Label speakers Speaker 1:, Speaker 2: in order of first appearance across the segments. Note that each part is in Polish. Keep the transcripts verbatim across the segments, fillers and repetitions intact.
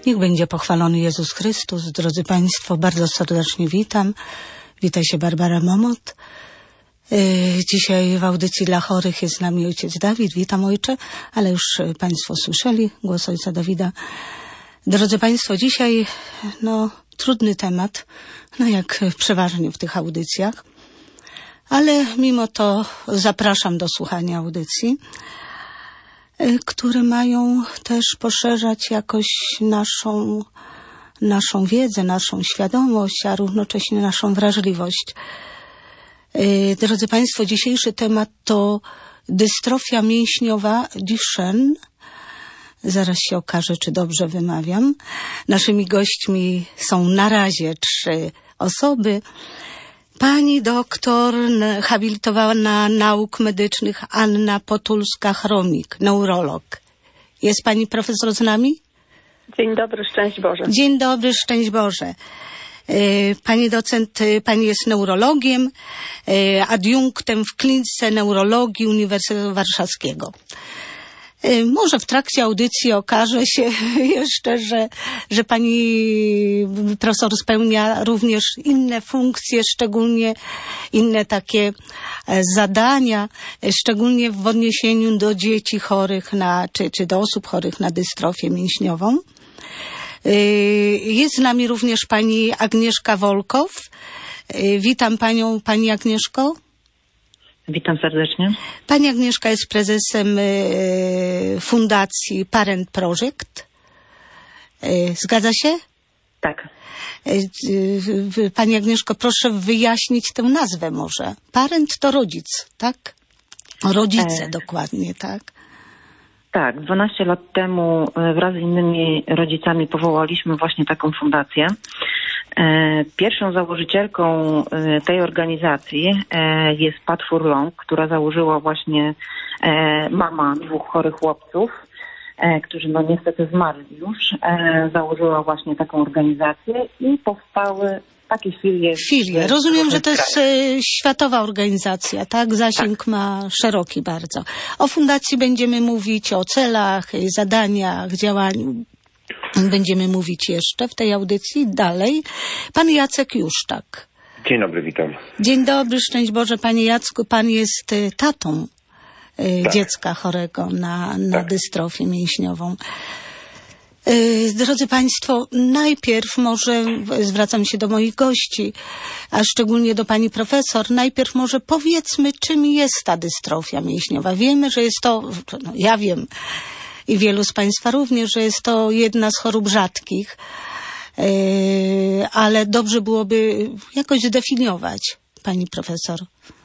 Speaker 1: Niech będzie pochwalony Jezus Chrystus. Drodzy Państwo, bardzo serdecznie witam. Witaj się Barbara Momot. Dzisiaj w audycji dla chorych jest z nami ojciec Dawid. Witam, ojcze, ale już Państwo słyszeli głos ojca Dawida. Drodzy Państwo, dzisiaj no, trudny temat, no jak przeważnie w tych audycjach, ale mimo to zapraszam do słuchania audycji, które mają też poszerzać jakoś naszą, naszą wiedzę, naszą świadomość, a równocześnie naszą wrażliwość. Drodzy Państwo, dzisiejszy temat to dystrofia mięśniowa Duchenne. Zaraz się okaże, czy dobrze wymawiam. Naszymi gośćmi są na razie trzy osoby. Pani doktor habilitowana nauk medycznych Anna Potulska-Chromik, neurolog. Jest pani profesor z nami?
Speaker 2: Dzień dobry, szczęść Boże.
Speaker 1: Dzień dobry, szczęść Boże. Pani docent, pani jest neurologiem, adiunktem w klinice neurologii Uniwersytetu Warszawskiego. Może w trakcie audycji okaże się jeszcze, że, że pani profesor spełnia również inne funkcje, szczególnie inne takie zadania, szczególnie w odniesieniu do dzieci chorych na, czy, czy do osób chorych na dystrofię mięśniową. Jest z nami również pani Agnieszka Wolkow. Witam panią, pani Agnieszko.
Speaker 3: Witam serdecznie. Pani
Speaker 1: Agnieszka jest prezesem fundacji Parent Project. Zgadza się?
Speaker 3: Tak.
Speaker 1: Pani Agnieszko, proszę wyjaśnić tę nazwę może. Parent to rodzic, tak? Rodzice e... dokładnie, tak?
Speaker 3: Tak, dwanaście lat temu wraz z innymi rodzicami powołaliśmy właśnie taką fundację. Pierwszą założycielką tej organizacji jest Pat Furlong, która założyła właśnie mama dwóch chorych chłopców, którzy no niestety zmarli już. Założyła właśnie taką organizację i powstały takie filie.
Speaker 1: Filie. Rozumiem, że to jest światowa organizacja, tak? Zasięg tak. Ma szeroki bardzo. O fundacji będziemy mówić, o celach, zadaniach, działaniu. Będziemy mówić jeszcze w tej audycji dalej. Pan Jacek Juszczak.
Speaker 4: Dzień dobry, witam.
Speaker 1: Dzień dobry, szczęść Boże, panie Jacku. Pan jest tatą tak. dziecka chorego na, na tak. dystrofię mięśniową. Drodzy Państwo, najpierw może zwracam się do moich gości, a szczególnie do pani profesor. Najpierw może powiedzmy, czym jest ta dystrofia mięśniowa. Wiemy, że jest to, no ja wiem i wielu z Państwa również, że jest to jedna z chorób rzadkich, ale dobrze byłoby jakoś zdefiniować, pani profesor.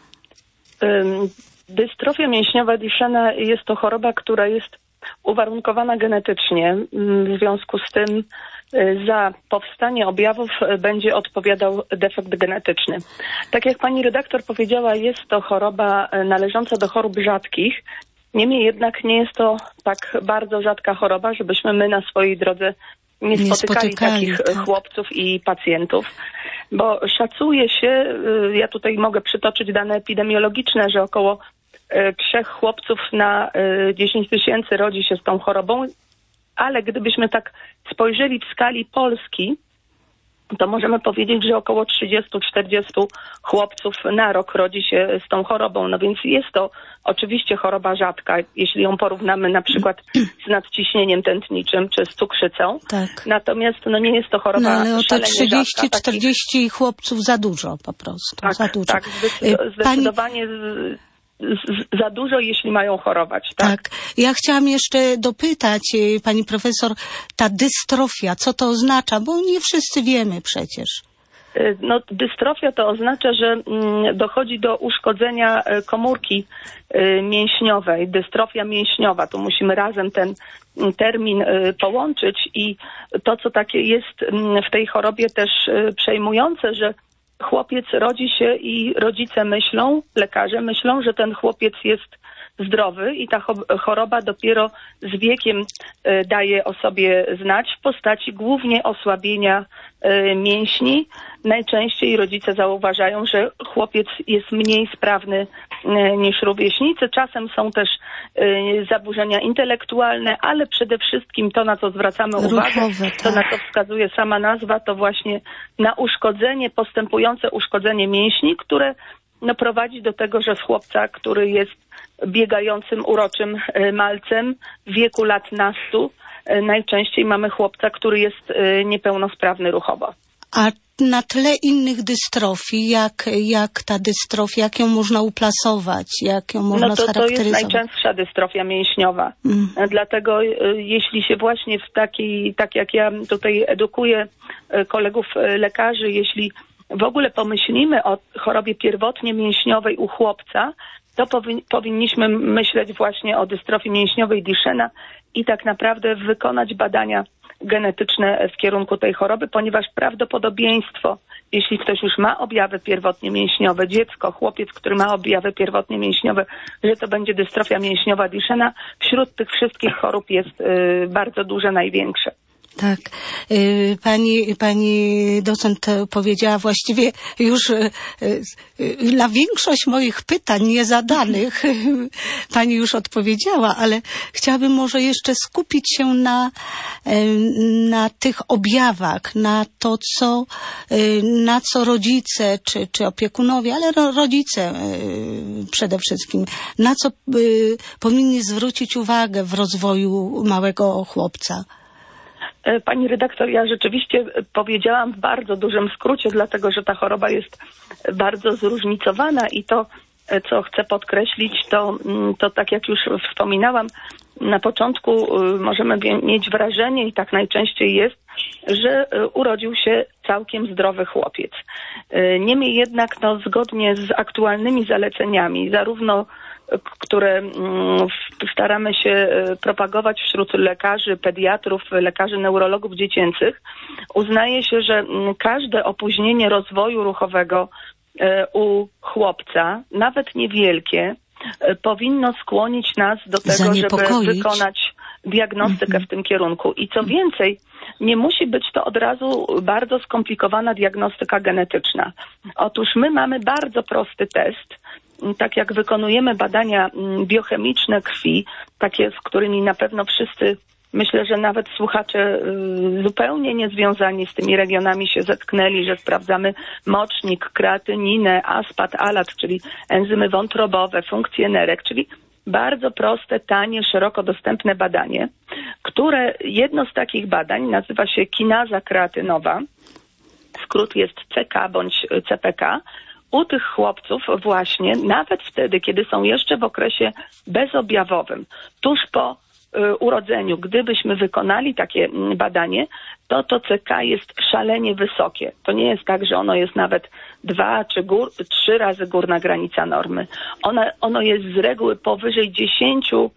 Speaker 2: Dystrofia mięśniowa Duchenne jest to choroba, która jest uwarunkowana genetycznie. W związku z tym za powstanie objawów będzie odpowiadał defekt genetyczny. Tak jak pani redaktor powiedziała, jest to choroba należąca do chorób rzadkich. Niemniej jednak nie jest to tak bardzo rzadka choroba, żebyśmy my na swojej drodze nie, nie spotykali, spotykali takich tak. chłopców i pacjentów. Bo szacuje się, ja tutaj mogę przytoczyć dane epidemiologiczne, że około trzech chłopców na dziesięć tysięcy rodzi się z tą chorobą, ale gdybyśmy tak spojrzeli w skali Polski, to możemy powiedzieć, że około trzydzieści do czterdziestu chłopców na rok rodzi się z tą chorobą. No więc jest to oczywiście choroba rzadka, jeśli ją porównamy na przykład z nadciśnieniem tętniczym czy z cukrzycą.
Speaker 1: Tak.
Speaker 2: Natomiast no nie jest to choroba
Speaker 1: szalenie rzadka. No ale o te trzydzieści czterdzieści takich... chłopców za dużo po prostu.
Speaker 2: Tak,
Speaker 1: za dużo.
Speaker 2: tak zdecydowanie... Pani... za dużo, jeśli mają chorować. Tak?
Speaker 1: tak. Ja chciałam jeszcze dopytać pani profesor, ta dystrofia, co to oznacza? Bo nie wszyscy wiemy przecież.
Speaker 2: No, dystrofia to oznacza, że dochodzi do uszkodzenia komórki mięśniowej, dystrofia mięśniowa. Tu musimy razem ten termin połączyć i to, co takie jest w tej chorobie też przejmujące, że chłopiec rodzi się i rodzice myślą, lekarze myślą, że ten chłopiec jest zdrowy i ta choroba dopiero z wiekiem daje o sobie znać w postaci głównie osłabienia mięśni. Najczęściej rodzice zauważają, że chłopiec jest mniej sprawny niż rówieśnicy. Czasem są też zaburzenia intelektualne, ale przede wszystkim to, na co zwracamy uwagę,
Speaker 1: Ruchowe,
Speaker 2: to na
Speaker 1: tak.
Speaker 2: co wskazuje sama nazwa, to właśnie na uszkodzenie, postępujące uszkodzenie mięśni, które no, prowadzi do tego, że z chłopca, który jest biegającym, uroczym malcem w wieku lat nastu, najczęściej mamy chłopca, który jest niepełnosprawny ruchowo.
Speaker 1: A na tle innych dystrofii, jak, jak ta dystrofia, jak ją można uplasować, jak ją można
Speaker 2: no to,
Speaker 1: scharakteryzować?
Speaker 2: To jest najczęstsza dystrofia mięśniowa. Mm. Dlatego jeśli się właśnie w takiej, tak jak ja tutaj edukuję kolegów lekarzy, jeśli w ogóle pomyślimy o chorobie pierwotnie mięśniowej u chłopca, to powi- powinniśmy myśleć właśnie o dystrofii mięśniowej Duchenne i tak naprawdę wykonać badania genetyczne w kierunku tej choroby, ponieważ prawdopodobieństwo, jeśli ktoś już ma objawy pierwotnie mięśniowe, dziecko, chłopiec, który ma objawy pierwotnie mięśniowe, że to będzie dystrofia mięśniowa Duchenne, wśród tych wszystkich chorób jest y, bardzo duże, największe.
Speaker 1: Tak. Pani, pani docent powiedziała właściwie już na większość moich pytań niezadanych pani już odpowiedziała, ale chciałabym może jeszcze skupić się na, na tych objawach, na to, co, na co rodzice, czy, czy opiekunowie, ale rodzice przede wszystkim, na co powinni zwrócić uwagę w rozwoju małego chłopca.
Speaker 2: Pani redaktor, ja rzeczywiście powiedziałam w bardzo dużym skrócie, dlatego że ta choroba jest bardzo zróżnicowana i to, co chcę podkreślić, to, to tak jak już wspominałam, na początku możemy mieć wrażenie, i tak najczęściej jest, że urodził się całkiem zdrowy chłopiec. Niemniej jednak, no, zgodnie z aktualnymi zaleceniami, zarówno które staramy się propagować wśród lekarzy, pediatrów, lekarzy neurologów dziecięcych, uznaje się, że każde opóźnienie rozwoju ruchowego u chłopca, nawet niewielkie, powinno skłonić nas do tego, żeby wykonać diagnostykę mhm. w tym kierunku. I co więcej, nie musi być to od razu bardzo skomplikowana diagnostyka genetyczna. Otóż my mamy bardzo prosty test, tak jak wykonujemy badania biochemiczne krwi, takie, z którymi na pewno wszyscy, myślę, że nawet słuchacze zupełnie niezwiązani z tymi regionami się zetknęli, że sprawdzamy mocznik, kreatyninę, aspat, alat, czyli enzymy wątrobowe, funkcje nerek, czyli bardzo proste, tanie, szeroko dostępne badanie, które jedno z takich badań nazywa się kinaza kreatynowa, skrót jest C K bądź C P K. U tych chłopców właśnie, nawet wtedy, kiedy są jeszcze w okresie bezobjawowym, tuż po y, urodzeniu, gdybyśmy wykonali takie badanie, to to C K jest szalenie wysokie. To nie jest tak, że ono jest nawet dwa czy gór, trzy razy górna granica normy. Ono, ono jest z reguły powyżej dziesięciu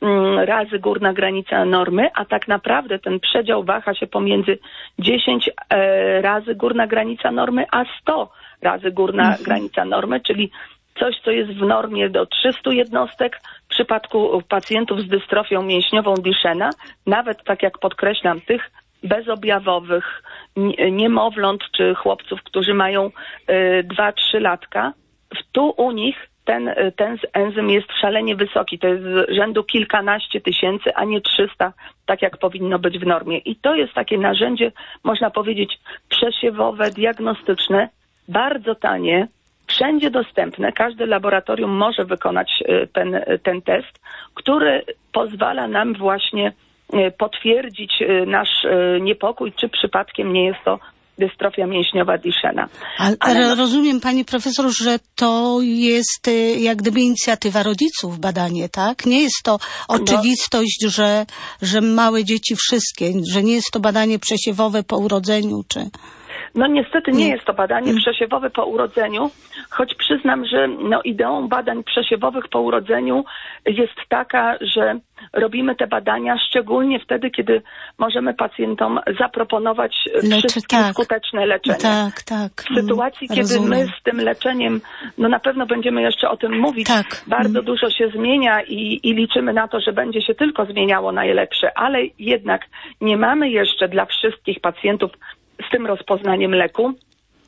Speaker 2: razy górna granica normy, a tak naprawdę ten przedział waha się pomiędzy dziesięć e, razy górna granica normy, a sto razy górna mhm. granica normy, czyli coś, co jest w normie do trzystu jednostek. W przypadku pacjentów z dystrofią mięśniową Duchenne, nawet tak jak podkreślam, tych bezobjawowych niemowląt czy chłopców, którzy mają dwa trzy latka, tu u nich ten, ten enzym jest szalenie wysoki. To jest z rzędu kilkanaście tysięcy, a nie trzysta, tak jak powinno być w normie. I to jest takie narzędzie, można powiedzieć, przesiewowe, diagnostyczne, bardzo tanie, wszędzie dostępne. Każde laboratorium może wykonać ten, ten test, który pozwala nam właśnie potwierdzić nasz niepokój, czy przypadkiem nie jest to dystrofia mięśniowa Duchenne.
Speaker 1: Ale, Ale rozumiem, pani profesor, że to jest jak gdyby inicjatywa rodziców badanie, tak? Nie jest to oczywistość, no. że, że małe dzieci wszystkie, że nie jest to badanie przesiewowe po urodzeniu, czy...
Speaker 2: No niestety nie, nie jest to badanie przesiewowe po urodzeniu, choć przyznam, że no, ideą badań przesiewowych po urodzeniu jest taka, że robimy te badania szczególnie wtedy, kiedy możemy pacjentom zaproponować Leczy, wszystkim tak. skuteczne leczenie.
Speaker 1: Tak, tak.
Speaker 2: W sytuacji, kiedy Rozumiem. my z tym leczeniem, no na pewno będziemy jeszcze o tym mówić,
Speaker 1: tak.
Speaker 2: bardzo mm. dużo się zmienia i, i liczymy na to, że będzie się tylko zmieniało najlepsze, ale jednak nie mamy jeszcze dla wszystkich pacjentów z tym rozpoznaniem leku.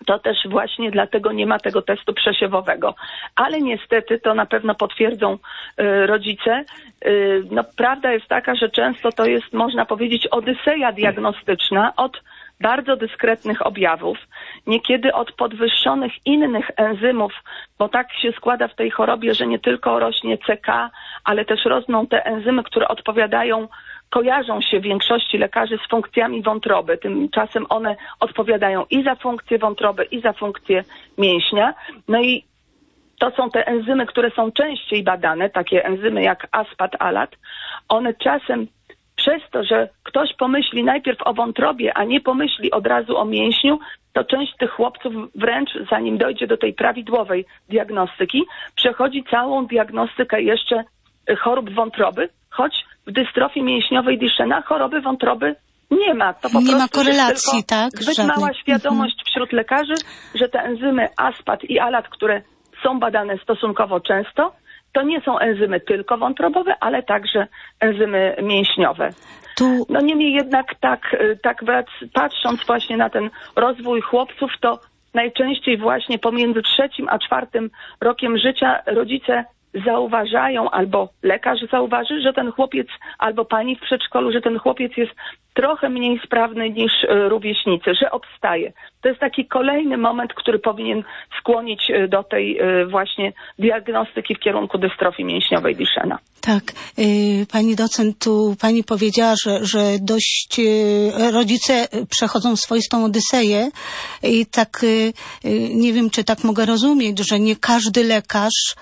Speaker 2: To też właśnie dlatego nie ma tego testu przesiewowego. Ale niestety, to na pewno potwierdzą y, rodzice, y, no prawda jest taka, że często to jest, można powiedzieć, odyseja diagnostyczna od bardzo dyskretnych objawów, niekiedy od podwyższonych innych enzymów, bo tak się składa w tej chorobie, że nie tylko rośnie C K, ale też rosną te enzymy, które odpowiadają, kojarzą się w większości lekarzy z funkcjami wątroby. Tymczasem one odpowiadają i za funkcję wątroby, i za funkcję mięśnia. No i to są te enzymy, które są częściej badane, takie enzymy jak aspat, alat. One czasem przez to, że ktoś pomyśli najpierw o wątrobie, a nie pomyśli od razu o mięśniu, to część tych chłopców wręcz, zanim dojdzie do tej prawidłowej diagnostyki, przechodzi całą diagnostykę jeszcze chorób wątroby, choć w dystrofii mięśniowej Duchenne choroby wątroby nie ma. To po
Speaker 1: nie
Speaker 2: prostu
Speaker 1: ma korelacji, tak?
Speaker 2: Zbyt
Speaker 1: Żadnej.
Speaker 2: mała świadomość mhm. wśród lekarzy, że te enzymy aspat i alat, które są badane stosunkowo często, to nie są enzymy tylko wątrobowe, ale także enzymy mięśniowe. Tu... No niemniej jednak tak, tak patrząc właśnie na ten rozwój chłopców, to najczęściej właśnie pomiędzy trzecim a czwartym rokiem życia rodzice zauważają, albo lekarz zauważy, że ten chłopiec, albo pani w przedszkolu, że ten chłopiec jest trochę mniej sprawny niż rówieśnicy, że odstaje. To jest taki kolejny moment, który powinien skłonić do tej właśnie diagnostyki w kierunku dystrofii mięśniowej Duchenne.
Speaker 1: Tak. Pani docent, tu pani powiedziała, że, że dość rodzice przechodzą swoistą odyseję i tak nie wiem, czy tak mogę rozumieć, że nie każdy lekarz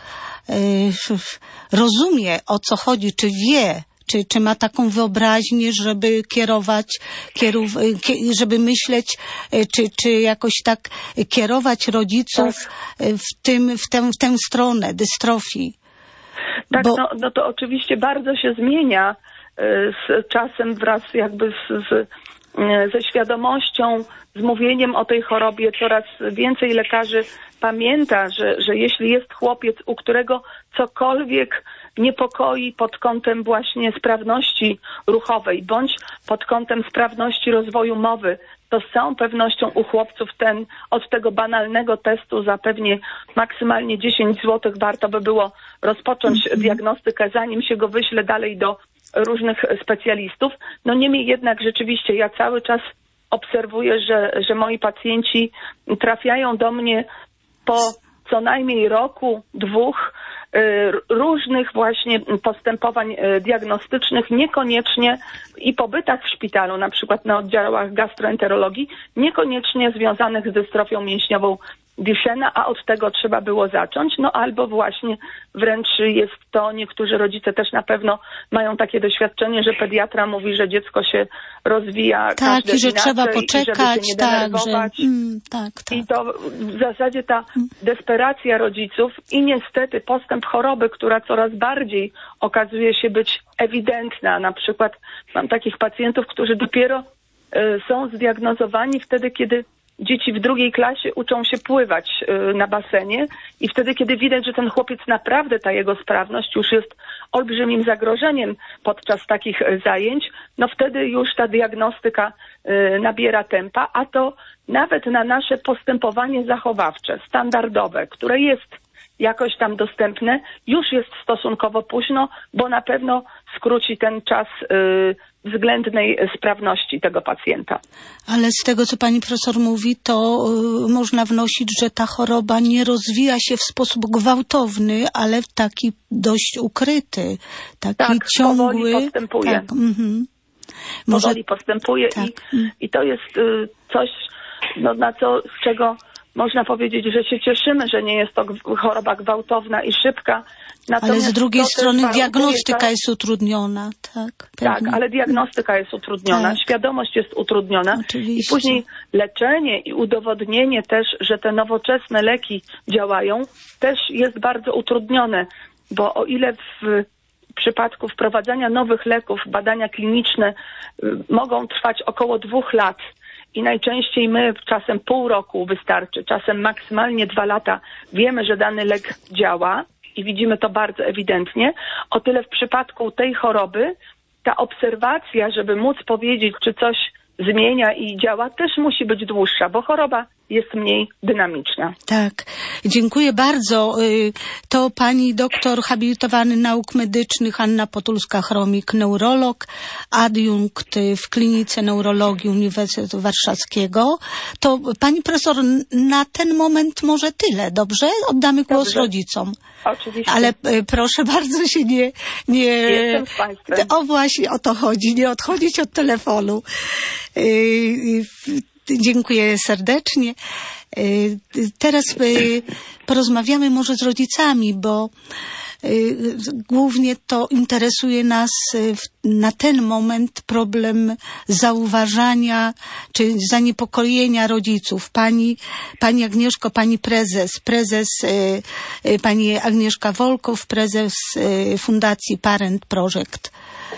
Speaker 1: rozumie, o co chodzi, czy wie, czy, czy ma taką wyobraźnię, żeby kierować, kierów, żeby myśleć, czy, czy jakoś tak kierować rodziców tak. w, tym, w, tę, w tę stronę dystrofii.
Speaker 2: Tak,
Speaker 1: Bo...
Speaker 2: no, no to oczywiście bardzo się zmienia z czasem wraz jakby z, z, ze świadomością, z mówieniem o tej chorobie. Coraz więcej lekarzy pamięta, że, że jeśli jest chłopiec, u którego cokolwiek niepokoi pod kątem właśnie sprawności ruchowej, bądź pod kątem sprawności rozwoju mowy, to z całą pewnością u chłopców ten, od tego banalnego testu za pewnie maksymalnie dziesięć złotych warto by było rozpocząć mm-hmm. diagnostykę, zanim się go wyśle dalej do różnych specjalistów. No niemniej jednak rzeczywiście ja cały czas obserwuję, że, że moi pacjenci trafiają do mnie po co najmniej roku, dwóch różnych właśnie postępowań diagnostycznych, niekoniecznie i pobytach w szpitalu, na przykład na oddziałach gastroenterologii, niekoniecznie związanych z dystrofią mięśniową Duchenne, a od tego trzeba było zacząć, no albo właśnie wręcz jest to, niektórzy rodzice też na pewno mają takie doświadczenie, że pediatra mówi, że dziecko się rozwija
Speaker 1: tak, i że
Speaker 2: inaczej,
Speaker 1: trzeba poczekać,
Speaker 2: i żeby się nie
Speaker 1: tak,
Speaker 2: denerwować.
Speaker 1: że, mm, tak, tak.
Speaker 2: I to w zasadzie ta desperacja rodziców i niestety postęp choroby, która coraz bardziej okazuje się być ewidentna. Na przykład mam takich pacjentów, którzy dopiero y, są zdiagnozowani wtedy, kiedy dzieci w drugiej klasie uczą się pływać y, na basenie i wtedy, kiedy widać, że ten chłopiec naprawdę, ta jego sprawność już jest olbrzymim zagrożeniem podczas takich y, zajęć, no wtedy już ta diagnostyka y, nabiera tempa, a to nawet na nasze postępowanie zachowawcze, standardowe, które jest jakoś tam dostępne, już jest stosunkowo późno, bo na pewno skróci ten czas y, względnej sprawności tego pacjenta.
Speaker 1: Ale z tego, co pani profesor mówi, to y, można wnosić, że ta choroba nie rozwija się w sposób gwałtowny, ale w taki dość ukryty, taki
Speaker 2: tak,
Speaker 1: ciągły.
Speaker 2: Powoli postępuje.
Speaker 1: Tak, mhm. Może...
Speaker 2: Powoli postępuje tak. i, i to jest y, coś, no, na co, z czego można powiedzieć, że się cieszymy, że nie jest to choroba gwałtowna i szybka. Natomiast
Speaker 1: ale z drugiej strony diagnostyka
Speaker 2: to...
Speaker 1: jest utrudniona, tak?
Speaker 2: Pewnie. Tak, ale diagnostyka jest utrudniona, tak. Świadomość jest utrudniona.
Speaker 1: Oczywiście.
Speaker 2: I później leczenie i udowodnienie też, że te nowoczesne leki działają, też jest bardzo utrudnione, bo o ile w przypadku wprowadzania nowych leków badania kliniczne y, mogą trwać około dwóch lat, i najczęściej my czasem pół roku wystarczy, czasem maksymalnie dwa lata wiemy, że dany lek działa i widzimy to bardzo ewidentnie. O tyle w przypadku tej choroby ta obserwacja, żeby móc powiedzieć, czy coś zmienia i działa, też musi być dłuższa, bo choroba jest mniej dynamiczna.
Speaker 1: Tak, dziękuję bardzo. To pani doktor habilitowany nauk medycznych Anna Potulska-Chromik, neurolog, adiunkt w Klinice Neurologii Uniwersytetu Warszawskiego. To pani profesor, na ten moment może tyle, dobrze? Oddamy głos dobrze. rodzicom.
Speaker 2: Oczywiście.
Speaker 1: Ale proszę bardzo się nie... nie...
Speaker 2: Jestem z państwem.
Speaker 1: O właśnie, o to chodzi, nie odchodzić od telefonu. Dziękuję serdecznie. Teraz porozmawiamy może z rodzicami, bo głównie to interesuje nas na ten moment problem zauważania czy zaniepokojenia rodziców. Pani, pani Agnieszko, pani prezes, prezes pani Agnieszka Wolkow, prezes Fundacji Parent Project.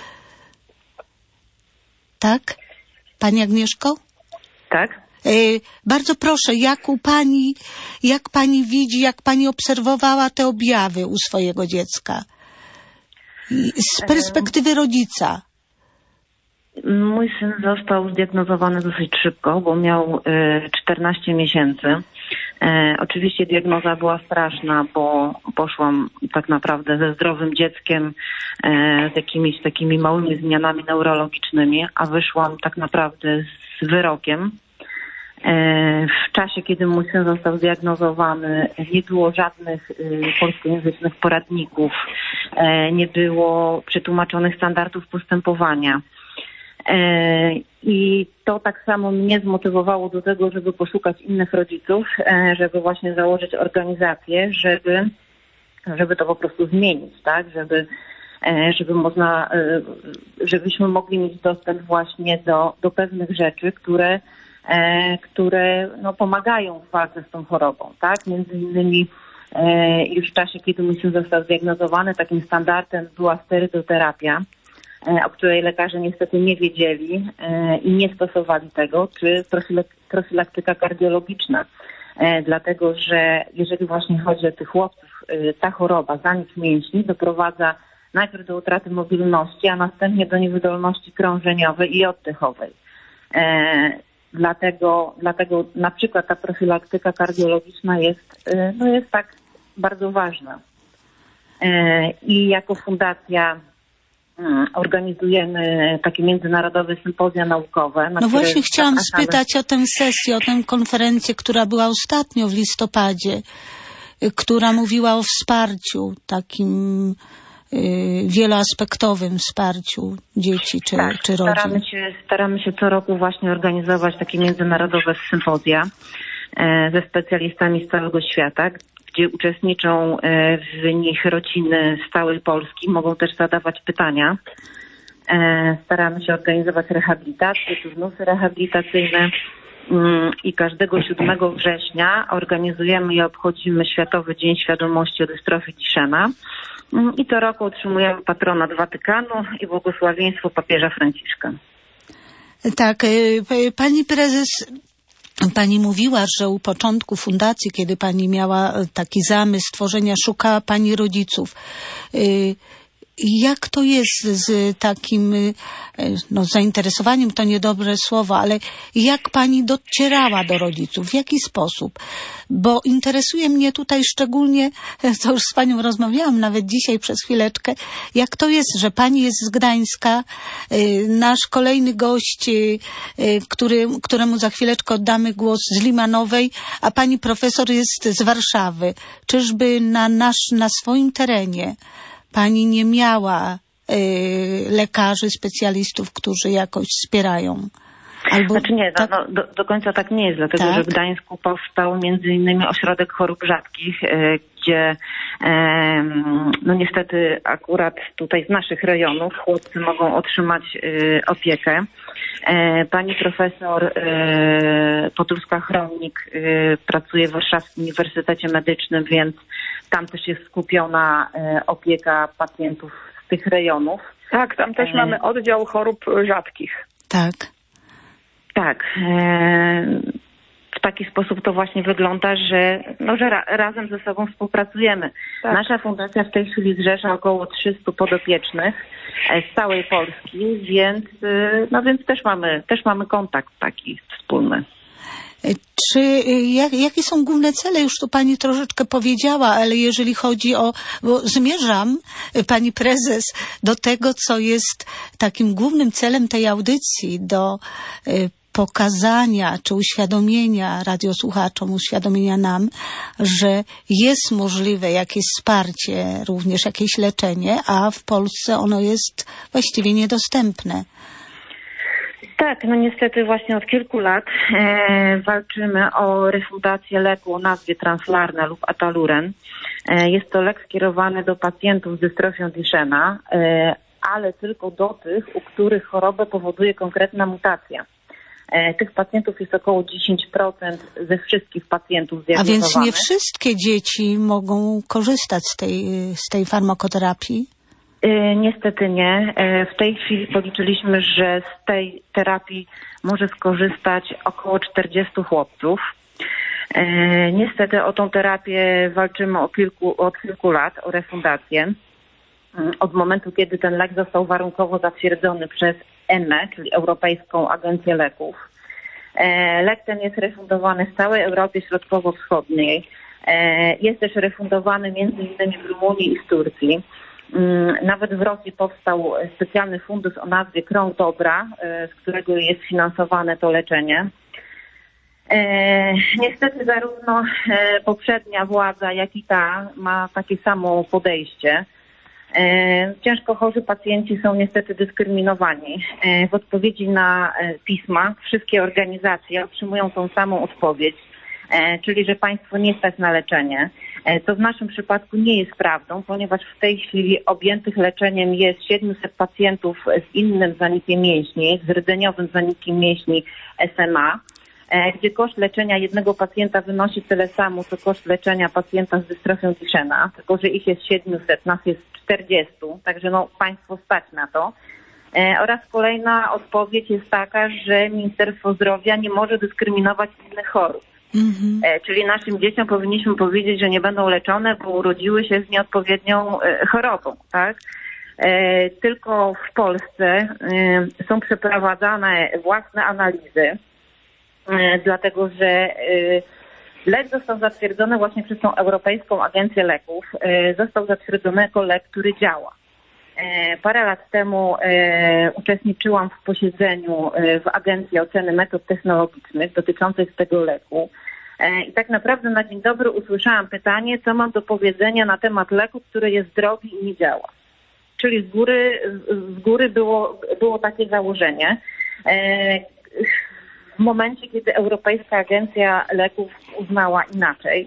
Speaker 1: Tak? Pani Agnieszko?
Speaker 3: Tak.
Speaker 1: Bardzo proszę, jak u pani, jak pani widzi, jak pani obserwowała te objawy u swojego dziecka? Z perspektywy rodzica.
Speaker 3: Mój syn został zdiagnozowany dosyć szybko, bo miał czternaście miesięcy. Oczywiście diagnoza była straszna, bo poszłam tak naprawdę ze zdrowym dzieckiem, z jakimiś takimi małymi zmianami neurologicznymi, a wyszłam tak naprawdę z wyrokiem. W czasie, kiedy mój syn został zdiagnozowany, nie było żadnych polskojęzycznych poradników, nie było przetłumaczonych standardów postępowania. I to tak samo mnie zmotywowało do tego, żeby poszukać innych rodziców, żeby właśnie założyć organizację, żeby, żeby to po prostu zmienić, tak? Żeby, żeby można, żebyśmy mogli mieć dostęp właśnie do, do pewnych rzeczy, które które no, pomagają w walce z tą chorobą, tak? Między innymi już w czasie, kiedy mój syn został zdiagnozowany, takim standardem była sterydoterapia, o której lekarze niestety nie wiedzieli i nie stosowali tego, czy profilaktyka kardiologiczna. Dlatego, że jeżeli właśnie chodzi o tych chłopców, ta choroba, zanik mięśni doprowadza najpierw do utraty mobilności, a następnie do niewydolności krążeniowej i oddechowej. Dlatego, dlatego na przykład ta profilaktyka kardiologiczna jest, no jest tak bardzo ważna. I jako fundacja organizujemy takie międzynarodowe sympozja naukowe.
Speaker 1: No właśnie chciałam zapraszamy. spytać o tę sesję, o tę konferencję, która była ostatnio w listopadzie, która mówiła o wsparciu takim wieloaspektowym wsparciu dzieci czy,
Speaker 3: tak,
Speaker 1: czy rodzin.
Speaker 3: Staramy się, staramy się co roku właśnie organizować takie międzynarodowe sympozja ze specjalistami z całego świata, gdzie uczestniczą w nich rodziny z całej Polski, mogą też zadawać pytania. Staramy się organizować rehabilitacje, turnusy rehabilitacyjne i każdego siódmego września organizujemy i obchodzimy Światowy Dzień Świadomości o Dystrofii Duchenne. I co roku otrzymujemy patronat Watykanu i błogosławieństwo papieża Franciszka.
Speaker 1: Tak, pani prezes, pani mówiła, że u początku fundacji, kiedy pani miała taki zamysł tworzenia, szukała pani rodziców. Jak to jest z takim, no zainteresowaniem to niedobre słowo, ale jak pani docierała do rodziców? W jaki sposób? Bo interesuje mnie tutaj szczególnie, to już z panią rozmawiałam nawet dzisiaj przez chwileczkę, jak to jest, że pani jest z Gdańska, nasz kolejny gość, który, któremu za chwileczkę oddamy głos, z Limanowej, a pani profesor jest z Warszawy. Czyżby na nasz, na swoim terenie pani nie miała y, lekarzy, specjalistów, którzy jakoś wspierają? Albo,
Speaker 3: znaczy nie,
Speaker 1: tak?
Speaker 3: no, no, do, do końca tak nie jest, dlatego
Speaker 1: tak?
Speaker 3: że w Gdańsku powstał między innymi ośrodek chorób rzadkich, y, gdzie y, no niestety akurat tutaj z naszych rejonów chłopcy mogą otrzymać y, opiekę. Y, pani profesor y, Potulska-Chromik y, pracuje w Warszawskim Uniwersytecie Medycznym, więc tam też jest skupiona y, opieka pacjentów z tych rejonów.
Speaker 2: Tak, tam też y, mamy oddział chorób rzadkich.
Speaker 1: Tak.
Speaker 3: Tak. W taki sposób to właśnie wygląda, że, no, że ra, razem ze sobą współpracujemy. Tak. Nasza fundacja w tej chwili zrzesza około trzystu podopiecznych z całej Polski, więc, no, więc też mamy, też mamy kontakt taki wspólny.
Speaker 1: Czy jak, jakie są główne cele? Już tu pani troszeczkę powiedziała, ale jeżeli chodzi o, bo zmierzam, pani prezes, do tego, co jest takim głównym celem tej audycji, do pokazania czy uświadomienia radiosłuchaczom, uświadomienia nam, że jest możliwe jakieś wsparcie, również jakieś leczenie, a w Polsce ono jest właściwie niedostępne.
Speaker 3: Tak, no niestety właśnie od kilku lat e, walczymy o refundację leku o nazwie Translarna lub Ataluren. E, jest to lek skierowany do pacjentów z dystrofią Duchenne, e, ale tylko do tych, u których chorobę powoduje konkretna mutacja. E, tych pacjentów jest około dziesięć procent ze wszystkich pacjentów zdiagnozowanych.
Speaker 1: A więc nie wszystkie dzieci mogą korzystać z tej, z tej farmakoterapii?
Speaker 3: Niestety nie. W tej chwili policzyliśmy, że z tej terapii może skorzystać około czterdziestu chłopców. Niestety o tą terapię walczymy od kilku, od kilku lat, o refundację. Od momentu, kiedy ten lek został warunkowo zatwierdzony przez E M E, czyli Europejską Agencję Leków. Lek ten jest refundowany w całej Europie Środkowo-Wschodniej. Jest też refundowany między innymi w Rumunii i w Turcji. Nawet w Rosji powstał specjalny fundusz o nazwie Krąg Dobra, z którego jest finansowane to leczenie. Niestety zarówno poprzednia władza, jak i ta ma takie samo podejście. Ciężko chorzy pacjenci są niestety dyskryminowani. W odpowiedzi na pisma wszystkie organizacje otrzymują tą samą odpowiedź, czyli że państwo nie stać na leczenie. To w naszym przypadku nie jest prawdą, ponieważ w tej chwili objętych leczeniem jest siedemset pacjentów z innym zanikiem mięśni, z rdzeniowym zanikiem mięśni S M A, gdzie koszt leczenia jednego pacjenta wynosi tyle samo, co koszt leczenia pacjenta z dystrofią Duchenne, tylko że ich jest siedemset, nas jest czterdziestu, także no państwo stać na to. Oraz kolejna odpowiedź jest taka, że Ministerstwo Zdrowia nie może dyskryminować innych chorób. Mhm. Czyli naszym dzieciom powinniśmy powiedzieć, że nie będą leczone, bo urodziły się z nieodpowiednią chorobą, tak? Tylko w Polsce są przeprowadzane własne analizy, dlatego że lek został zatwierdzony właśnie przez tą Europejską Agencję Leków. Został zatwierdzony jako lek, który działa. Parę lat temu uczestniczyłam w posiedzeniu w Agencji Oceny Metod Technologicznych dotyczących tego leku. I tak naprawdę na dzień dobry usłyszałam pytanie, co mam do powiedzenia na temat leku, który jest drogi i nie działa. Czyli z góry, z góry było, było takie założenie. W momencie, kiedy Europejska Agencja Leków uznała inaczej,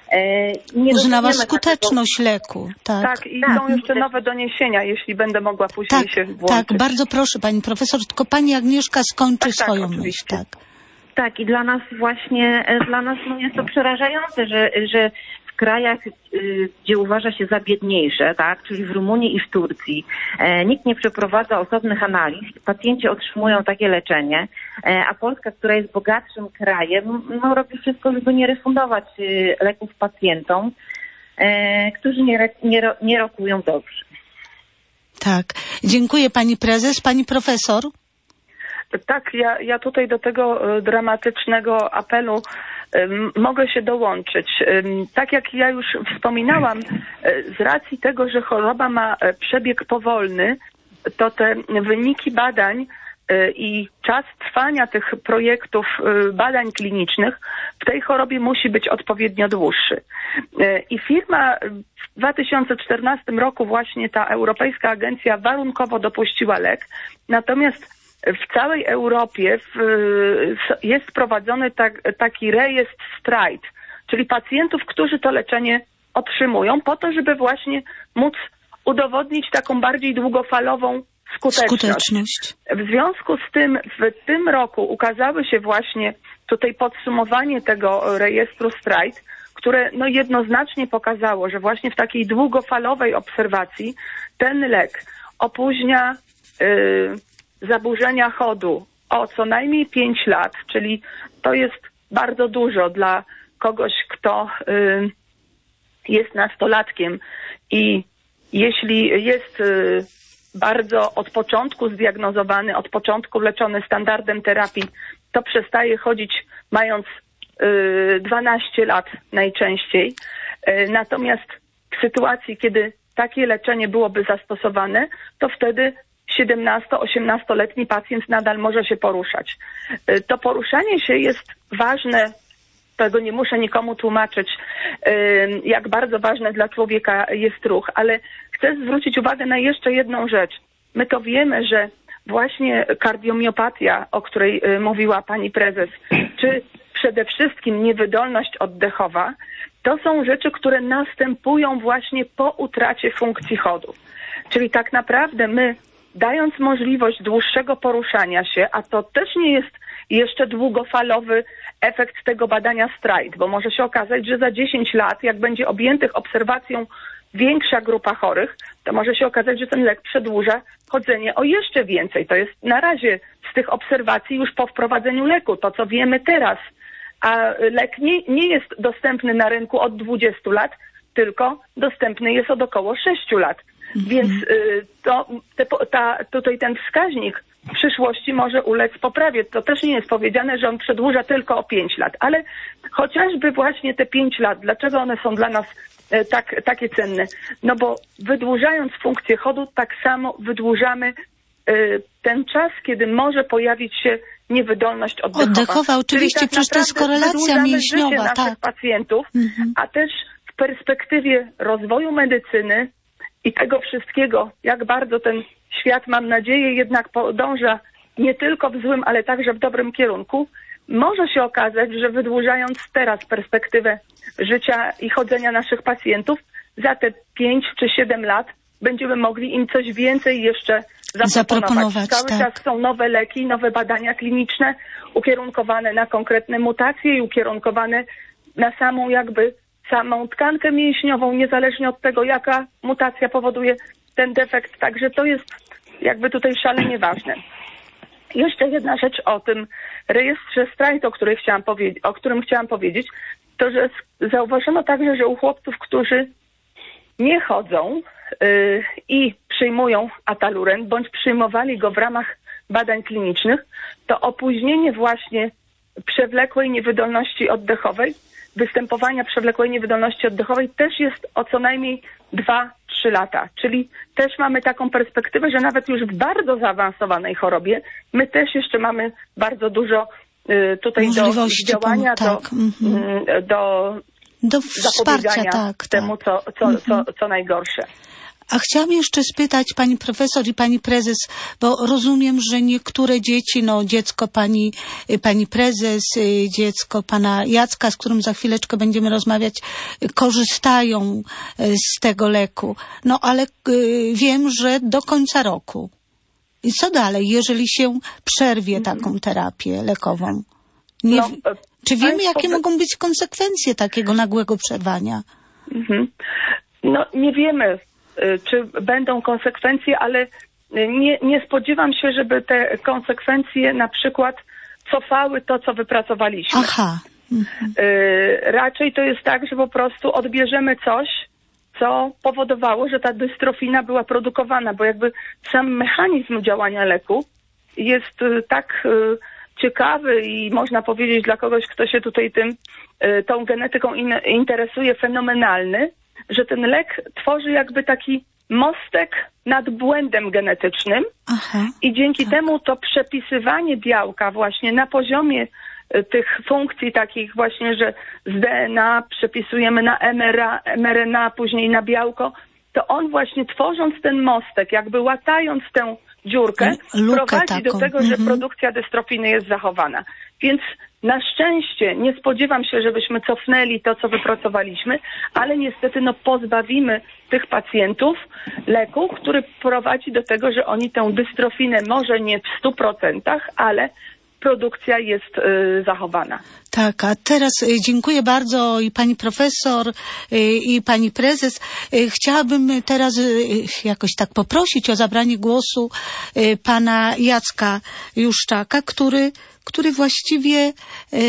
Speaker 1: Nie uznała skuteczność tego leku. Tak,
Speaker 2: tak i tak. Są jeszcze nowe doniesienia, jeśli będę mogła później
Speaker 1: tak,
Speaker 2: się włączyć.
Speaker 1: Tak, bardzo proszę pani profesor, tylko pani Agnieszka skończy
Speaker 2: tak,
Speaker 1: swoją
Speaker 2: tak,
Speaker 1: myśl. Tak.
Speaker 3: tak, i dla nas właśnie, dla nas no jest to przerażające, że, że w krajach, gdzie uważa się za biedniejsze, tak, czyli w Rumunii i w Turcji, nikt nie przeprowadza osobnych analiz, pacjenci otrzymują takie leczenie, a Polska, która jest bogatszym krajem, no robi wszystko, żeby nie refundować leków pacjentom, którzy nie, nie, nie rokują dobrze.
Speaker 1: Tak, dziękuję pani prezes, pani profesor.
Speaker 2: Tak, ja, ja tutaj do tego dramatycznego apelu um, mogę się dołączyć. Um, tak jak ja już wspominałam, z racji tego, że choroba ma przebieg powolny, to te wyniki badań i czas trwania tych projektów badań klinicznych w tej chorobie musi być odpowiednio dłuższy. I firma w dwa tysiące czternastym roku właśnie ta Europejska Agencja warunkowo dopuściła lek, natomiast w całej Europie w, jest prowadzony tak, taki rejestr STRIDE, czyli pacjentów, którzy to leczenie otrzymują po to, żeby właśnie móc udowodnić taką bardziej długofalową skuteczność. skuteczność. W związku z tym w tym roku ukazały się właśnie tutaj podsumowanie tego rejestru STRIDE, które no jednoznacznie pokazało, że właśnie w takiej długofalowej obserwacji ten lek opóźnia yy, zaburzenia chodu o co najmniej pięć lat, czyli to jest bardzo dużo dla kogoś, kto y, jest nastolatkiem i jeśli jest y, bardzo od początku zdiagnozowany, od początku leczony standardem terapii, to przestaje chodzić mając y, dwanaście lat najczęściej. Y, natomiast w sytuacji, kiedy takie leczenie byłoby zastosowane, to wtedy siedemnasto-osiemnastoletni pacjent nadal może się poruszać. Y, to poruszanie się jest ważne, tego nie muszę nikomu tłumaczyć, y, jak bardzo ważne dla człowieka jest ruch, ale chcę zwrócić uwagę na jeszcze jedną rzecz. My to wiemy, że właśnie kardiomiopatia, o której y, mówiła pani prezes, czy przede wszystkim niewydolność oddechowa, to są rzeczy, które następują właśnie po utracie funkcji chodu. Czyli tak naprawdę my, dając możliwość dłuższego poruszania się, a to też nie jest jeszcze długofalowy efekt tego badania STRIDE, bo może się okazać, że za dziesięć lat, jak będzie objętych obserwacją większa grupa chorych, to może się okazać, że ten lek przedłuża chodzenie o jeszcze więcej. To jest na razie z tych obserwacji już po wprowadzeniu leku, to co wiemy teraz. A lek nie, nie jest dostępny na rynku od dwudziestu lat, tylko dostępny jest od około sześciu lat. Mhm. Więc y, to, te, ta, tutaj ten wskaźnik w przyszłości może ulec poprawie. To też nie jest powiedziane, że on przedłuża tylko o pięć lat, ale chociażby właśnie te pięć lat, dlaczego one są dla nas y, tak, takie cenne? No bo wydłużając funkcję chodu, tak samo wydłużamy y, ten czas, kiedy może pojawić się niewydolność oddechowa.
Speaker 1: Oddechowa, oczywiście, tak przecież to jest korelacja mięśniowa,
Speaker 2: życie naszych
Speaker 1: tak.
Speaker 2: pacjentów, mhm. a też w perspektywie rozwoju medycyny i tego wszystkiego, jak bardzo ten świat, mam nadzieję, jednak podąża nie tylko w złym, ale także w dobrym kierunku, może się okazać, że wydłużając teraz perspektywę życia i chodzenia naszych pacjentów, za te pięć czy siedem lat będziemy mogli im coś więcej jeszcze zaproponować.
Speaker 1: zaproponować
Speaker 2: Cały
Speaker 1: tak.
Speaker 2: czas są nowe leki, nowe badania kliniczne ukierunkowane na konkretne mutacje i ukierunkowane na samą jakby samą tkankę mięśniową, niezależnie od tego, jaka mutacja powoduje ten defekt. Także to jest jakby tutaj szalenie ważne. Jeszcze jedna rzecz o tym rejestrze STRIDE, o, której chciałam powiedzieć, o którym chciałam powiedzieć, to że zauważono także, że u chłopców, którzy nie chodzą yy, i przyjmują ataluren, bądź przyjmowali go w ramach badań klinicznych, to opóźnienie właśnie przewlekłej niewydolności oddechowej, występowania przewlekłej niewydolności oddechowej też jest o co najmniej dwa trzy lata. Czyli też mamy taką perspektywę, że nawet już w bardzo zaawansowanej chorobie my też jeszcze mamy bardzo dużo y, tutaj do działania,
Speaker 1: tak.
Speaker 2: do,
Speaker 1: mhm.
Speaker 2: y, do,
Speaker 1: do
Speaker 2: zapobiegania
Speaker 1: tak,
Speaker 2: temu,
Speaker 1: tak.
Speaker 2: co, co,
Speaker 1: mhm.
Speaker 2: co, co najgorsze.
Speaker 1: A chciałam jeszcze spytać pani profesor i pani prezes, bo rozumiem, że niektóre dzieci, no dziecko pani, pani prezes, dziecko pana Jacka, z którym za chwileczkę będziemy rozmawiać, korzystają z tego leku. No ale wiem, że do końca roku. I co dalej, jeżeli się przerwie taką terapię lekową? Nie,
Speaker 2: no,
Speaker 1: czy wiemy,
Speaker 2: państwo...
Speaker 1: jakie mogą być konsekwencje takiego nagłego przerwania?
Speaker 2: Mhm. No nie wiemy, czy będą konsekwencje, ale nie, nie spodziewam się, żeby te konsekwencje na przykład cofały to, co wypracowaliśmy.
Speaker 1: Aha. Mhm.
Speaker 2: Raczej to jest tak, że po prostu odbierzemy coś, co powodowało, że ta dystrofina była produkowana, bo jakby sam mechanizm działania leku jest tak ciekawy i można powiedzieć dla kogoś, kto się tutaj tym, tą genetyką in, interesuje, fenomenalny, że ten lek tworzy jakby taki mostek nad błędem genetycznym. Aha, i dzięki tak. temu to przepisywanie białka właśnie na poziomie tych funkcji takich właśnie, że z D N A przepisujemy na M R N A, później na białko, to on właśnie tworząc ten mostek, jakby łatając tę dziurkę,
Speaker 1: Lukę
Speaker 2: prowadzi
Speaker 1: taką.
Speaker 2: do tego, że
Speaker 1: mhm.
Speaker 2: produkcja dystrofiny jest zachowana. Więc na szczęście nie spodziewam się, żebyśmy cofnęli to, co wypracowaliśmy, ale niestety no, pozbawimy tych pacjentów leku, który prowadzi do tego, że oni tę dystrofinę może nie w stu procentach, ale produkcja jest y, zachowana.
Speaker 1: Tak, a teraz y, dziękuję bardzo i pani profesor, y, i pani prezes. Y, chciałabym teraz y, jakoś tak poprosić o zabranie głosu y, pana Jacka Juszczaka, który, który właściwie y,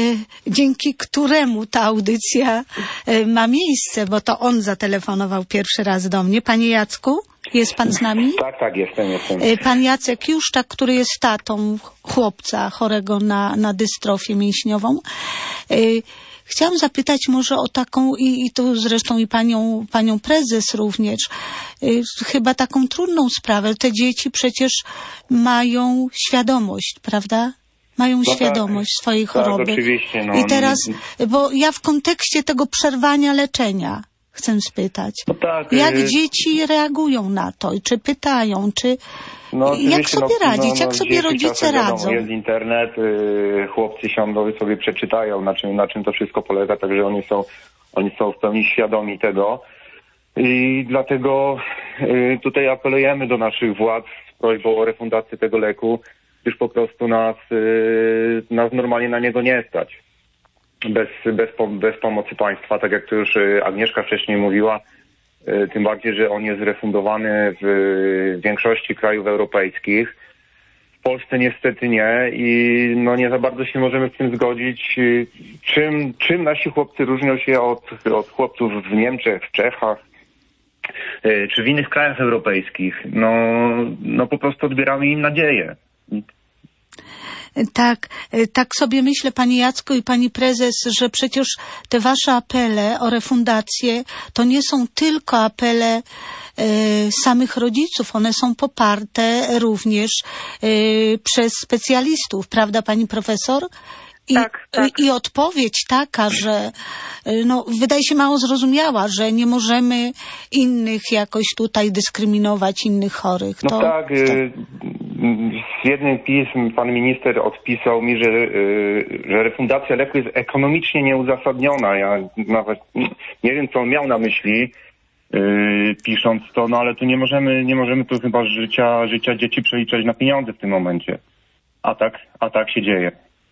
Speaker 1: dzięki któremu ta audycja y, ma miejsce, bo to on zatelefonował pierwszy raz do mnie. Panie Jacku? Jest pan z nami?
Speaker 4: Tak, tak, jestem, jestem.
Speaker 1: Pan Jacek Juszczak, który jest tatą chłopca chorego na, na dystrofię mięśniową. Chciałam zapytać może o taką, i, i tu zresztą i panią, panią prezes również, chyba taką trudną sprawę. Te dzieci przecież mają świadomość, prawda? Mają
Speaker 4: no
Speaker 1: świadomość
Speaker 4: tak,
Speaker 1: swojej choroby.
Speaker 4: Tak, oczywiście. No.
Speaker 1: I teraz, bo ja w kontekście tego przerwania leczenia chcę spytać. No tak, jak y... dzieci reagują na to? I czy pytają, czy
Speaker 4: no,
Speaker 1: jak sobie
Speaker 4: no,
Speaker 1: radzić?
Speaker 4: No,
Speaker 1: jak
Speaker 4: no,
Speaker 1: sobie rodzice
Speaker 4: wiadomo,
Speaker 1: radzą?
Speaker 4: Jest internet, y, chłopcy siądą i sobie przeczytają, na czym, na czym to wszystko polega, także oni są, oni są w pełni świadomi tego. I dlatego y, tutaj apelujemy do naszych władz z prośbą o refundację tego leku, gdyż po prostu nas, y, nas normalnie na niego nie stać. Bez, bez, bez pomocy państwa, tak jak to już Agnieszka wcześniej mówiła, tym bardziej, że on jest refundowany w większości krajów europejskich. W Polsce niestety nie i no nie za bardzo się możemy z tym zgodzić. Czym, czym nasi chłopcy różnią się od, od chłopców w Niemczech, w Czechach czy w innych krajach europejskich? No, no po prostu odbieramy im nadzieję.
Speaker 1: Tak, tak sobie myślę, Panie Jacku i Pani Prezes, że przecież te Wasze apele o refundację to nie są tylko apele e, samych rodziców, one są poparte również e, przez specjalistów, prawda Pani Profesor? I,
Speaker 2: tak, tak.
Speaker 1: I odpowiedź taka, że no, wydaje się mało zrozumiała, że nie możemy innych jakoś tutaj dyskryminować, innych chorych.
Speaker 4: No
Speaker 1: to,
Speaker 4: tak,
Speaker 1: to...
Speaker 4: z jednym pism pan minister odpisał mi, że, że refundacja leku jest ekonomicznie nieuzasadniona. Ja nawet nie wiem, co on miał na myśli, pisząc to, no ale tu nie możemy, nie możemy tu chyba życia, życia dzieci przeliczać na pieniądze w tym momencie. A tak, a tak się dzieje.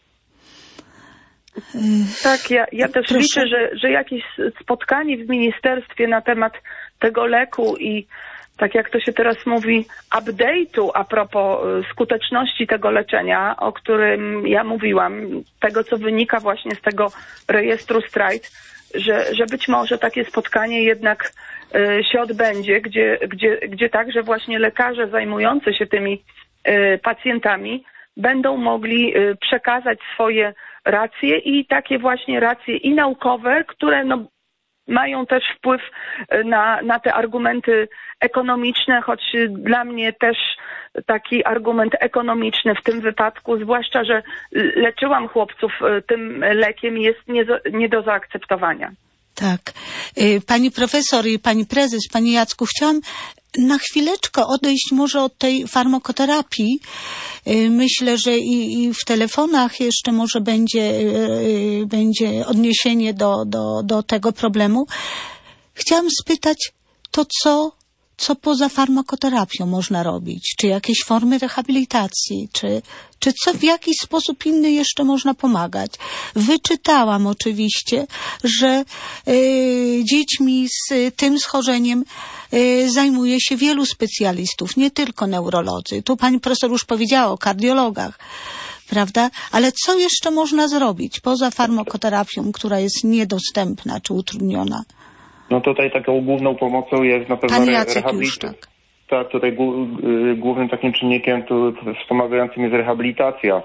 Speaker 2: Tak, ja, ja też
Speaker 1: Proszę.
Speaker 2: liczę, że, że jakieś spotkanie w ministerstwie na temat tego leku i tak jak to się teraz mówi, update'u a propos skuteczności tego leczenia, o którym ja mówiłam, tego co wynika właśnie z tego rejestru STRIDE, że, że być może takie spotkanie jednak y, się odbędzie, gdzie, gdzie, gdzie także właśnie lekarze zajmujący się tymi y, pacjentami będą mogli y, przekazać swoje racje i takie właśnie racje i naukowe, które no, mają też wpływ na, na te argumenty ekonomiczne, choć dla mnie też taki argument ekonomiczny w tym wypadku, zwłaszcza, że leczyłam chłopców tym lekiem, jest nie, nie do zaakceptowania.
Speaker 1: Tak. Pani profesor i pani prezes, Panie Jacku, chciałam na chwileczkę odejść może od tej farmakoterapii. Myślę, że i, i w telefonach jeszcze może będzie, będzie odniesienie do, do, do tego problemu. Chciałam spytać to, co, co poza farmakoterapią można robić? Czy jakieś formy rehabilitacji? Czy, czy co w jakiś sposób inny jeszcze można pomagać? Wyczytałam oczywiście, że y, dziećmi z tym schorzeniem y, zajmuje się wielu specjalistów, nie tylko neurolodzy. Tu pani profesor już powiedziała o kardiologach, prawda? Ale co jeszcze można zrobić poza farmakoterapią, która jest niedostępna czy utrudniona?
Speaker 4: No tutaj taką główną pomocą jest na pewno re- rehabilitacja. Tak, tutaj g- głównym takim czynnikiem tu wspomagającym jest rehabilitacja.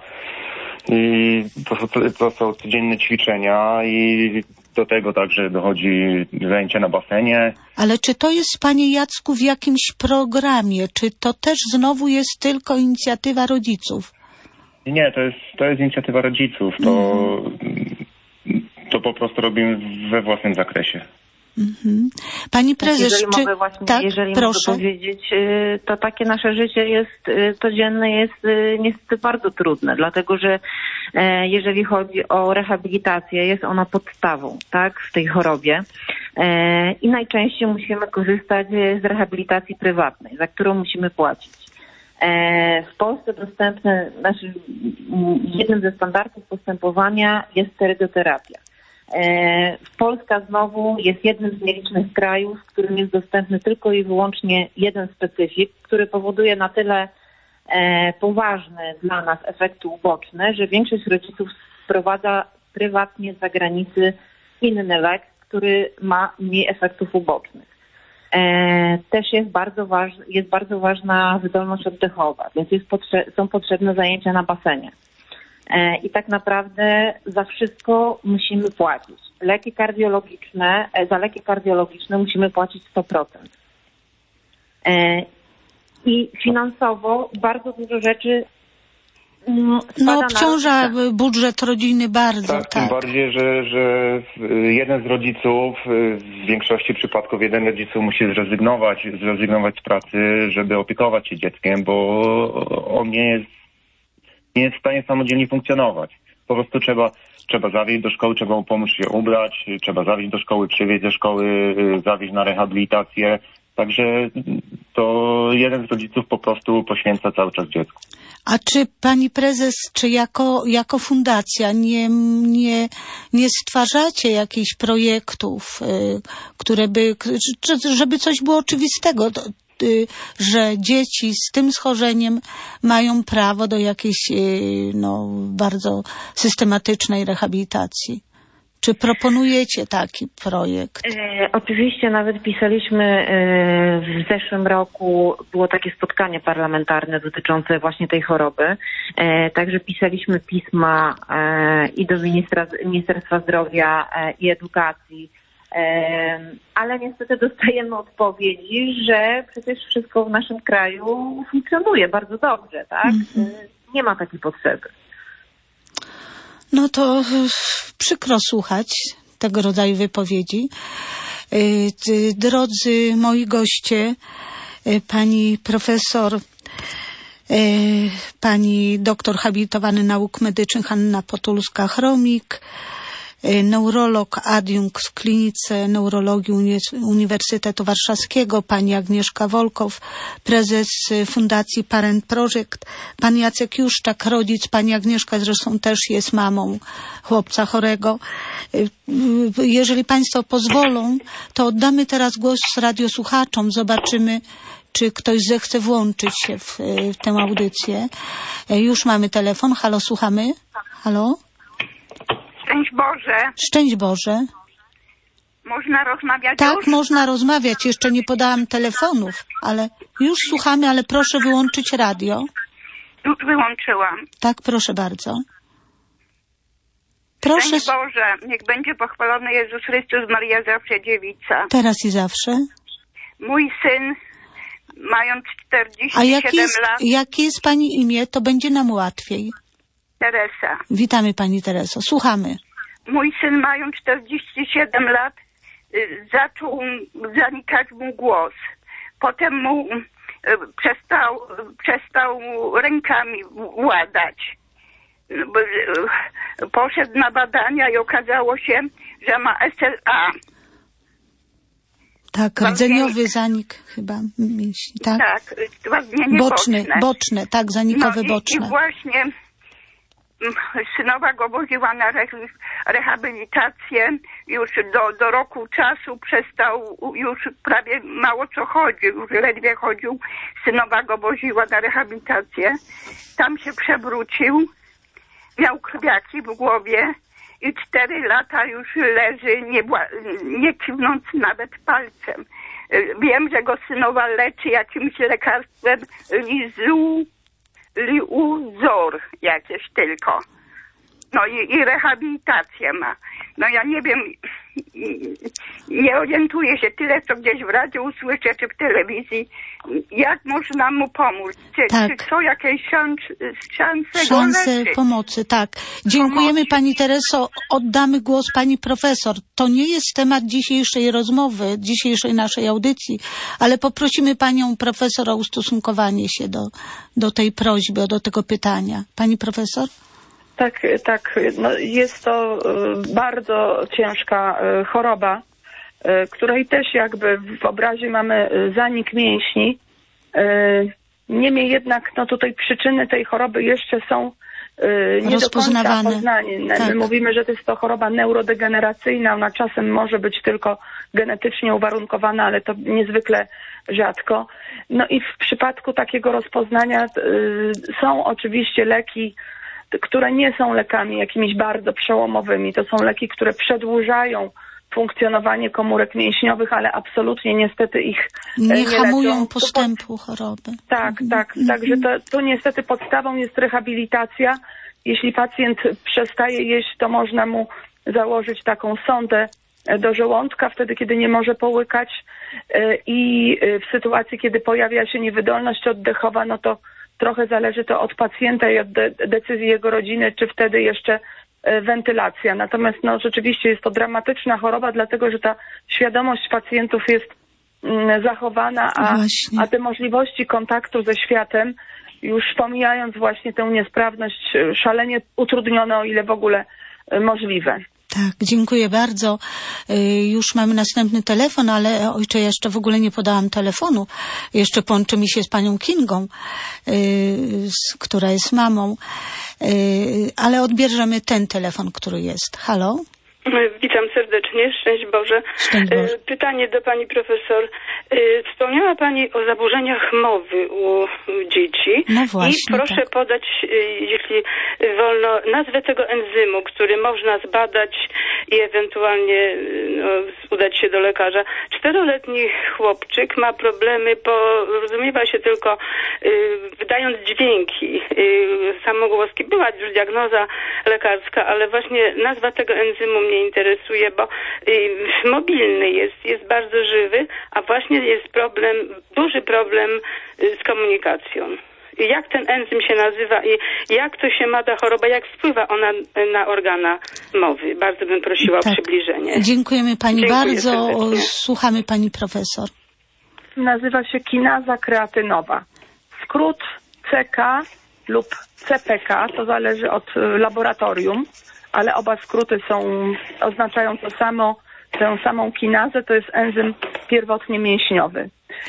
Speaker 4: I to, to, to są codzienne ćwiczenia i do tego także dochodzi zajęcia na basenie.
Speaker 1: Ale czy to jest, Panie Jacku, w jakimś programie? Czy to też znowu jest tylko inicjatywa rodziców?
Speaker 4: Nie, to jest, to jest inicjatywa rodziców. To, mm. to po prostu robimy we własnym zakresie.
Speaker 1: Mm-hmm. Pani prezes,
Speaker 3: jeżeli
Speaker 1: czy...
Speaker 3: mogę właśnie,
Speaker 1: tak,
Speaker 3: jeżeli
Speaker 1: proszę.
Speaker 3: mogę powiedzieć, to takie nasze życie jest codzienne, jest niestety bardzo trudne, dlatego że jeżeli chodzi o rehabilitację, jest ona podstawą, tak, w tej chorobie i najczęściej musimy korzystać z rehabilitacji prywatnej, za którą musimy płacić. W Polsce dostępne, znaczy jednym ze standardów postępowania jest sterydoterapia. Polska znowu jest jednym z nielicznych krajów, w którym jest dostępny tylko i wyłącznie jeden specyfik, który powoduje na tyle poważne dla nas efekty uboczne, że większość rodziców sprowadza prywatnie z zagranicy inny lek, który ma mniej efektów ubocznych. e, też jest bardzo, waż, jest bardzo ważna wydolność oddechowa, więc jest potrze- są potrzebne zajęcia na basenie. E, I tak naprawdę za wszystko musimy płacić. Leki kardiologiczne, e, za leki kardiologiczne musimy płacić sto procent. E, I finansowo bardzo dużo rzeczy
Speaker 1: no obciąża budżet rodziny bardzo.
Speaker 4: Tak,
Speaker 1: tak.
Speaker 4: Tym bardziej, że, że jeden z rodziców, w większości przypadków jeden z rodziców musi zrezygnować, zrezygnować z pracy, żeby opiekować się dzieckiem, bo on nie jest, nie jest w stanie samodzielnie funkcjonować. Po prostu trzeba, trzeba zawieźć do szkoły, trzeba mu pomóc się ubrać, trzeba zawieźć do szkoły, przywieźć ze szkoły, zawieźć na rehabilitację. Także to jeden z rodziców po prostu poświęca cały czas dziecku.
Speaker 1: A czy pani prezes, czy jako, jako fundacja nie, nie, nie stwarzacie jakichś projektów, y, które by, czy, żeby coś było oczywistego, to, y, że dzieci z tym schorzeniem mają prawo do jakiejś y, no, bardzo systematycznej rehabilitacji? Czy proponujecie taki projekt?
Speaker 3: E, oczywiście nawet pisaliśmy e, w zeszłym roku, było takie spotkanie parlamentarne dotyczące właśnie tej choroby. E, także pisaliśmy pisma e, i do ministra, Ministerstwa Zdrowia e, i Edukacji, e, ale niestety dostajemy odpowiedzi, że przecież wszystko w naszym kraju funkcjonuje bardzo dobrze, tak? Mm-hmm. E, nie ma takiej potrzeby.
Speaker 1: No to przykro słuchać tego rodzaju wypowiedzi. Drodzy moi goście, pani profesor, pani doktor habilitowany nauk medycznych Hanna Potulska-Chromik, neurolog adiunkt w klinice neurologii Uniwersytetu Warszawskiego, pani Agnieszka Wolkow, prezes Fundacji Parent Project, pan Jacek Juszczak, rodzic, pani Agnieszka zresztą też jest mamą chłopca chorego. Jeżeli państwo pozwolą, to oddamy teraz głos radiosłuchaczom, zobaczymy, czy ktoś zechce włączyć się w, w tę audycję. Już mamy telefon. Halo, słuchamy? Halo?
Speaker 5: Szczęść Boże.
Speaker 1: Szczęść Boże.
Speaker 5: Można rozmawiać
Speaker 1: Tak,
Speaker 5: już?
Speaker 1: można rozmawiać. Jeszcze nie podałam telefonów, ale już słuchamy, ale proszę wyłączyć radio.
Speaker 5: Już wyłączyłam.
Speaker 1: Tak, proszę bardzo. Proszę.
Speaker 5: Szczęść Boże. Niech będzie pochwalony Jezus Chrystus, Maria zawsze dziewica.
Speaker 1: Teraz i zawsze.
Speaker 5: Mój syn, mając czterdzieści siedem
Speaker 1: A jakie jest,
Speaker 5: lat...
Speaker 1: jakie jest pani imię? To będzie nam łatwiej.
Speaker 5: Teresa.
Speaker 1: Witamy pani Tereso. Słuchamy.
Speaker 5: Mój syn, mając czterdzieści siedem lat, y, zaczął zanikać mu głos. Potem mu y, przestał, y, przestał rękami władać. Y, y, poszedł na badania i okazało się, że ma S L A.
Speaker 1: Tak, rdzeniowy zanik chyba mięśni, tak?
Speaker 5: Tak, stwardnienie
Speaker 1: boczne.
Speaker 5: boczne.
Speaker 1: Boczne, tak, zanikowe
Speaker 5: no
Speaker 1: boczne.
Speaker 5: I, i właśnie synowa go woziła na rehabilitację. Już do, do roku czasu przestał, już prawie mało co chodził, już ledwie chodził. Synowa go woziła na rehabilitację. Tam się przewrócił, miał krwiaki w głowie i cztery lata już leży, nie, nie kiwnąc nawet palcem. Wiem, że go synowa leczy jakimś lekarstwem Lizu, Liuzor jakieś tylko. No i, i rehabilitację ma. No ja nie wiem, nie orientuję się tyle, co gdzieś w radiu usłyszę, czy w telewizji. Jak można mu pomóc? Czy,
Speaker 1: tak.
Speaker 5: czy są jakieś szanse, szanse,
Speaker 1: szanse pomocy? Tak. Dziękujemy pomocy. Pani Tereso. Oddamy głos pani profesor. To nie jest temat dzisiejszej rozmowy, dzisiejszej naszej audycji, ale poprosimy panią profesor o ustosunkowanie się do, do tej prośby, do tego pytania. Pani profesor?
Speaker 2: Tak, tak. No jest to bardzo ciężka choroba, której też jakby w obrazie mamy zanik mięśni. Niemniej jednak no tutaj przyczyny tej choroby jeszcze są nie do końca poznane. Tak. My mówimy, że to jest to choroba neurodegeneracyjna. Ona czasem może być tylko genetycznie uwarunkowana, ale to niezwykle rzadko. No i w przypadku takiego rozpoznania są oczywiście leki, które nie są lekami jakimiś bardzo przełomowymi. To są leki, które przedłużają funkcjonowanie komórek mięśniowych, ale absolutnie niestety ich
Speaker 1: nie,
Speaker 2: nie
Speaker 1: hamują
Speaker 2: leczą.
Speaker 1: postępu choroby.
Speaker 2: Tak, tak. Także to, to niestety podstawą jest rehabilitacja. Jeśli pacjent przestaje jeść, to można mu założyć taką sondę do żołądka, wtedy kiedy nie może połykać, i w sytuacji, kiedy pojawia się niewydolność oddechowa, no to trochę zależy to od pacjenta i od de- decyzji jego rodziny, czy wtedy jeszcze wentylacja. Natomiast no, rzeczywiście jest to dramatyczna choroba, dlatego że ta świadomość pacjentów jest mm, zachowana, a, a te możliwości kontaktu ze światem, już pomijając właśnie tę niesprawność, szalenie utrudnione, o ile w ogóle możliwe.
Speaker 1: Tak, dziękuję bardzo. Już mamy następny telefon, ale ojcze, jeszcze w ogóle nie podałam telefonu. Jeszcze połączy mi się z panią Kingą, która jest mamą, ale odbierzemy ten telefon, który jest. Halo?
Speaker 6: Witam serdecznie, szczęść Boże.
Speaker 1: Szczęść Boże.
Speaker 6: Pytanie do pani profesor. Wspomniała pani o zaburzeniach mowy u dzieci.
Speaker 1: No właśnie,
Speaker 6: I proszę
Speaker 1: tak.
Speaker 6: podać, jeśli wolno, nazwę tego enzymu, który można zbadać i ewentualnie no, udać się do lekarza. Czteroletni chłopczyk ma problemy, porozumiewa się tylko y, wydając dźwięki y, samogłoski. Była już diagnoza lekarska, ale właśnie nazwa tego enzymu mnie interesuje, bo y, mobilny jest, jest bardzo żywy, a właśnie jest problem, duży problem y, z komunikacją. Jak ten enzym się nazywa i jak to się ma ta choroba, jak wpływa ona na organa mowy? Bardzo bym prosiła tak. o przybliżenie.
Speaker 1: Dziękujemy pani
Speaker 6: Dziękuję
Speaker 1: bardzo.
Speaker 6: serdecznie.
Speaker 1: Słuchamy pani profesor.
Speaker 2: Nazywa się kinaza kreatynowa. Skrót C K lub C P K, to zależy od laboratorium, ale oba skróty są, oznaczają to samo, tę samą kinazę, to jest enzym pierwotnie mięśniowy.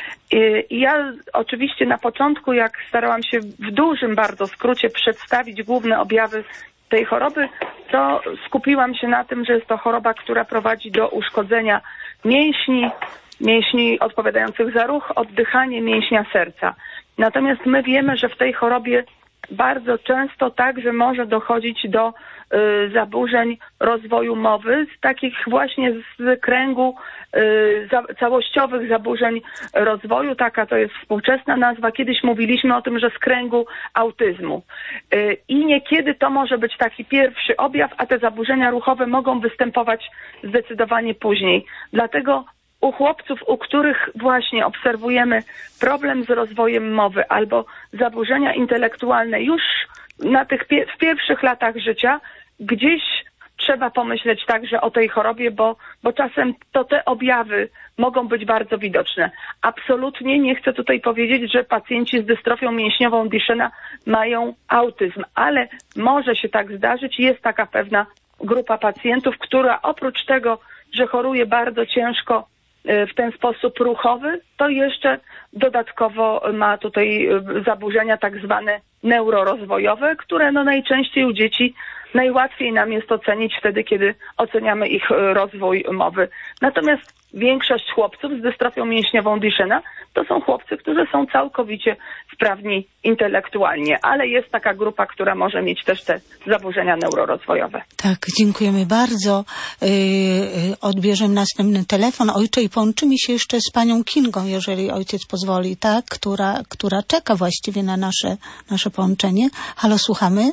Speaker 2: I ja oczywiście na początku, jak starałam się w dużym bardzo skrócie przedstawić główne objawy tej choroby, to skupiłam się na tym, że jest to choroba, która prowadzi do uszkodzenia mięśni, mięśni odpowiadających za ruch, oddychanie, mięśnia serca. Natomiast my wiemy, że w tej chorobie bardzo często także może dochodzić do y, zaburzeń rozwoju mowy, z takich właśnie z kręgu y, za, całościowych zaburzeń rozwoju. Taka to jest współczesna nazwa. Kiedyś mówiliśmy o tym, że z kręgu autyzmu. Y, I niekiedy to może być taki pierwszy objaw, a te zaburzenia ruchowe mogą występować zdecydowanie później. Dlatego u chłopców, u których właśnie obserwujemy problem z rozwojem mowy albo zaburzenia intelektualne już na tych pie- w pierwszych latach życia, gdzieś trzeba pomyśleć także o tej chorobie, bo, bo czasem to te objawy mogą być bardzo widoczne. Absolutnie nie chcę tutaj powiedzieć, że pacjenci z dystrofią mięśniową Duchenne mają autyzm, ale może się tak zdarzyć. Jest taka pewna grupa pacjentów, która oprócz tego, że choruje bardzo ciężko w ten sposób ruchowy, to jeszcze dodatkowo ma tutaj zaburzenia tak zwane neurorozwojowe, które no najczęściej u dzieci najłatwiej nam jest ocenić wtedy, kiedy oceniamy ich rozwój mowy. Natomiast większość chłopców z dystrofią mięśniową Duchenne to są chłopcy, którzy są całkowicie sprawni intelektualnie, ale jest taka grupa, która może mieć też te zaburzenia neurorozwojowe.
Speaker 1: Tak, dziękujemy bardzo. Yy, odbierzemy następny telefon. Ojcze, i połączymy się jeszcze z panią Kingą, jeżeli ojciec pozwoli, tak? Która, która czeka właściwie na nasze, nasze połączenie. Halo, słuchamy?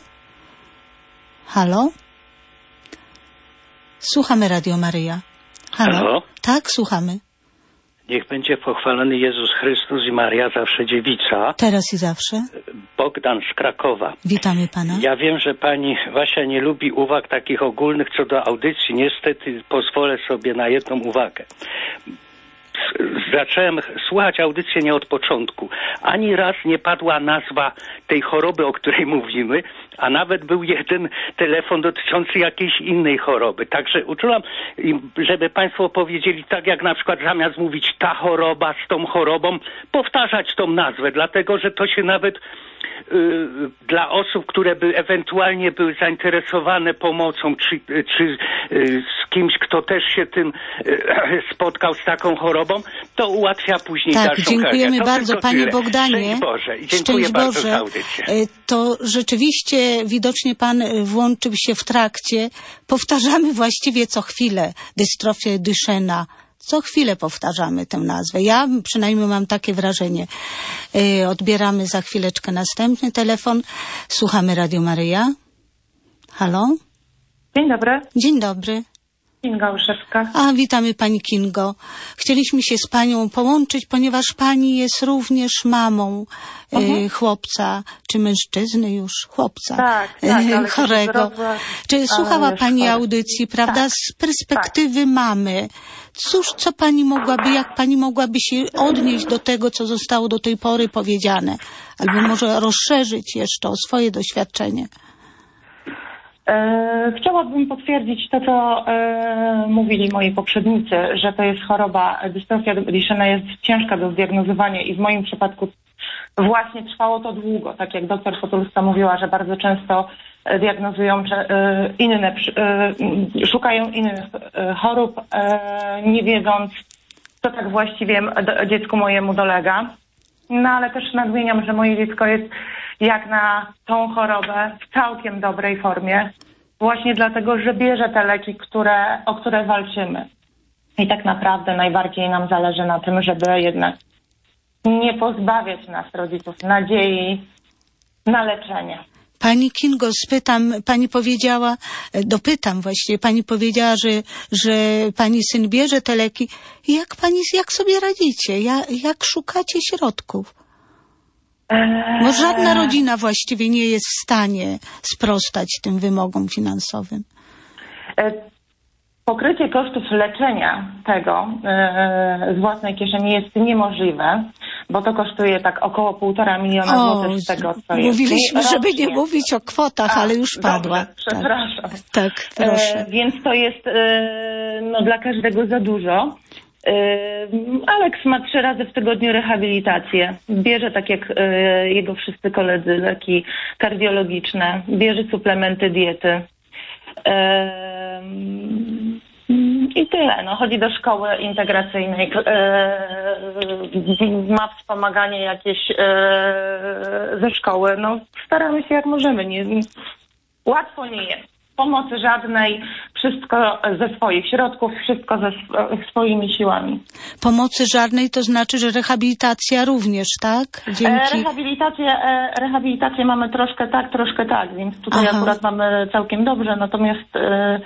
Speaker 1: Halo? Słuchamy Radio Maryja. Halo?
Speaker 7: Halo?
Speaker 1: Tak, słuchamy.
Speaker 7: Niech będzie pochwalony Jezus Chrystus i Maria zawsze dziewica.
Speaker 1: Teraz i zawsze.
Speaker 7: Bogdan z Krakowa.
Speaker 1: Witamy pana.
Speaker 7: Ja wiem, że pani Wasia nie lubi uwag takich ogólnych co do audycji. Niestety pozwolę sobie na jedną uwagę. Zacząłem słuchać audycję nie od początku. Ani raz nie padła nazwa tej choroby, o której mówimy, a nawet był jeden telefon dotyczący jakiejś innej choroby. Także uczułam, żeby państwo powiedzieli tak, jak na przykład zamiast mówić ta choroba z tą chorobą, powtarzać tą nazwę, dlatego że to się nawet y, dla osób, które by ewentualnie były zainteresowane pomocą, czy, czy y, z kimś, kto też się tym y, spotkał z taką chorobą, chorobą, to ułatwia później
Speaker 1: tak,
Speaker 7: dalszą
Speaker 1: dziękujemy
Speaker 7: karierę. To
Speaker 1: bardzo,
Speaker 7: tylko
Speaker 1: Panie
Speaker 7: tyle.
Speaker 1: Bogdanie.
Speaker 7: Szczęść Boże. I dziękuję
Speaker 1: Szczęść
Speaker 7: bardzo
Speaker 1: Boże.
Speaker 7: za audycję.
Speaker 1: To rzeczywiście widocznie Pan włączył się w trakcie. Powtarzamy właściwie co chwilę dystrofię Duchenne. Co chwilę powtarzamy tę nazwę. Ja przynajmniej mam takie wrażenie. Yy, odbieramy za chwileczkę następny telefon. Słuchamy Radio Maryja. Halo?
Speaker 8: Dzień dobry.
Speaker 1: Dzień dobry.
Speaker 8: Kinga Olszewska.
Speaker 1: A, witamy Pani Kingo. Chcieliśmy się z Panią połączyć, ponieważ Pani jest również mamą
Speaker 8: Mhm.
Speaker 1: y, chłopca, czy mężczyzny już, chłopca
Speaker 8: Tak, tak, ale
Speaker 1: chorego.
Speaker 8: zdrowa,
Speaker 1: Czy słuchała
Speaker 8: już
Speaker 1: Pani
Speaker 8: chory.
Speaker 1: audycji, prawda?
Speaker 8: Tak,
Speaker 1: Z perspektywy mamy. Cóż, co Pani mogłaby, jak Pani mogłaby się odnieść do tego, co zostało do tej pory powiedziane? Albo może rozszerzyć jeszcze o swoje doświadczenie.
Speaker 8: E, chciałabym potwierdzić to, co e, mówili moi poprzednicy, że to jest choroba, dystrofia Duchenne jest ciężka do zdiagnozowania i w moim przypadku właśnie trwało to długo. Tak jak doktor Potulska mówiła, że bardzo często e, diagnozują że, e, inne, e, szukają innych e, chorób, e, nie wiedząc, co tak właściwie do, dziecku mojemu dolega. No ale też nadmieniam, że moje dziecko jest jak na tą chorobę w całkiem dobrej formie, właśnie dlatego, że bierze te leki, które, o które walczymy. I tak naprawdę najbardziej nam zależy na tym, żeby jednak nie pozbawiać nas, rodziców, nadziei na leczenie.
Speaker 1: Pani Kingo, spytam, Pani powiedziała, dopytam właściwie, Pani powiedziała, że, że Pani syn bierze te leki. Jak Pani, jak sobie radzicie? Jak, jak szukacie środków? Bo żadna rodzina właściwie nie jest w stanie sprostać tym wymogom finansowym.
Speaker 8: Pokrycie kosztów leczenia tego e, z własnej kieszeni jest niemożliwe, bo to kosztuje tak około półtora miliona złotych z tego, co jest.
Speaker 1: Mówiliśmy, żeby nie mówić o kwotach, A, ale już padła.
Speaker 8: Dobrze, przepraszam.
Speaker 1: Tak, tak proszę.
Speaker 8: E, więc to jest e, no, dla każdego za dużo. Aleks ma trzy razy w tygodniu rehabilitację. Bierze, tak jak e, jego wszyscy koledzy, leki kardiologiczne. Bierze suplementy diety. E, I tyle. No, chodzi do szkoły integracyjnej. E, ma wspomaganie jakieś e, ze szkoły. No, staramy się jak możemy. Nie, łatwo nie jest. Pomocy żadnej, wszystko ze swoich środków, wszystko ze sw- swoimi siłami.
Speaker 1: Pomocy żadnej to znaczy, że rehabilitacja również, tak? Dzięki...
Speaker 8: E, rehabilitację, e, rehabilitację mamy troszkę tak, troszkę tak, więc tutaj
Speaker 1: Aha.
Speaker 8: akurat mamy całkiem dobrze, natomiast e,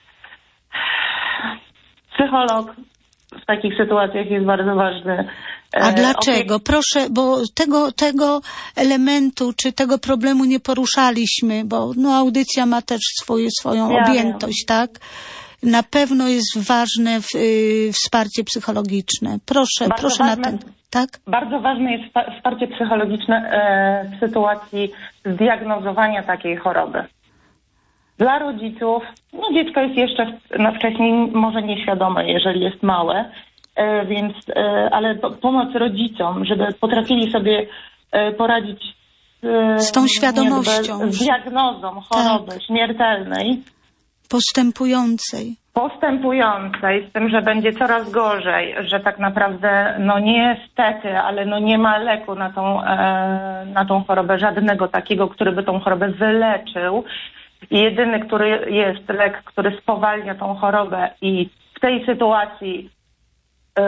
Speaker 8: psycholog w takich sytuacjach jest bardzo ważny.
Speaker 1: A dlaczego? Proszę, bo tego, tego elementu czy tego problemu nie poruszaliśmy, bo no, audycja ma też swoje, swoją
Speaker 8: ja
Speaker 1: objętość,
Speaker 8: wiem.
Speaker 1: tak? Na pewno jest ważne w, y, wsparcie psychologiczne. Proszę,
Speaker 8: Bardzo
Speaker 1: proszę
Speaker 8: ważne,
Speaker 1: na ten, tak?
Speaker 8: Bardzo ważne jest wsparcie psychologiczne e, w sytuacji zdiagnozowania takiej choroby. Dla rodziców, no dziecko jest jeszcze no, wcześniej może nieświadome, jeżeli jest małe, e, więc, e, ale po, pomoc rodzicom, żeby potrafili sobie e, poradzić e,
Speaker 1: z tą świadomością,
Speaker 8: jakby, z diagnozą choroby tak. śmiertelnej.
Speaker 1: Postępującej.
Speaker 8: Postępującej, z tym, że będzie coraz gorzej, że tak naprawdę, no niestety, ale no nie ma leku na tą, e, na tą chorobę, żadnego takiego, który by tą chorobę wyleczył. Jedyny, który jest lek, który spowalnia tą chorobę i w tej sytuacji yy,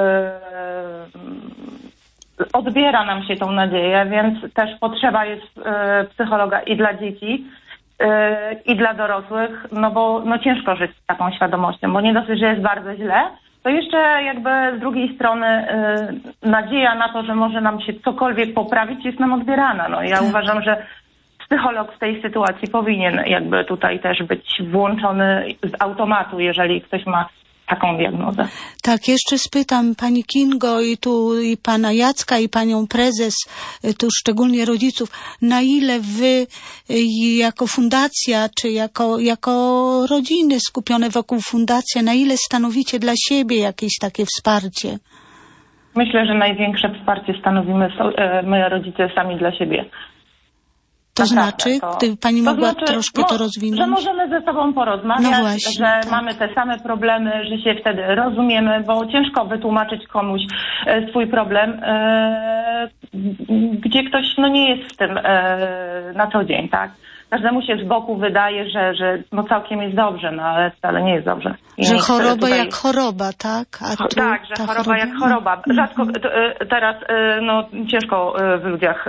Speaker 8: odbiera nam się tą nadzieję, więc też potrzeba jest yy, psychologa i dla dzieci, yy, i dla dorosłych, no bo no ciężko żyć z taką świadomością, bo nie dosyć, że jest bardzo źle, to jeszcze jakby z drugiej strony yy, nadzieja na to, że może nam się cokolwiek poprawić, jest nam odbierana. No ja tak. uważam, że psycholog w tej sytuacji powinien jakby tutaj też być włączony z automatu, jeżeli ktoś ma taką diagnozę.
Speaker 1: Tak, jeszcze spytam Pani Kingo i tu i Pana Jacka i Panią Prezes, tu szczególnie rodziców, na ile Wy jako fundacja, czy jako, jako rodziny skupione wokół fundacji, na ile stanowicie dla siebie jakieś takie wsparcie?
Speaker 8: Myślę, że największe wsparcie stanowimy my rodzice sami dla siebie.
Speaker 1: To
Speaker 8: Naprawdę,
Speaker 1: znaczy,
Speaker 8: to,
Speaker 1: gdyby pani
Speaker 8: to
Speaker 1: mogła
Speaker 8: znaczy,
Speaker 1: troszkę
Speaker 8: no,
Speaker 1: to rozwinąć?
Speaker 8: Że możemy ze sobą porozmawiać,
Speaker 1: No właśnie,
Speaker 8: że
Speaker 1: tak.
Speaker 8: mamy te same problemy, że się wtedy rozumiemy, bo ciężko wytłumaczyć komuś e, swój problem, e, gdzie ktoś no, nie jest w tym e, na co dzień, tak? Każdemu się z boku wydaje, że, że no całkiem jest dobrze, no ale wcale nie jest dobrze. I
Speaker 1: że
Speaker 8: nie
Speaker 1: choroba
Speaker 8: tutaj...
Speaker 1: jak choroba, tak? A tu
Speaker 8: tak, że choroba, choroba jak choroba. Rzadko teraz no, ciężko w ludziach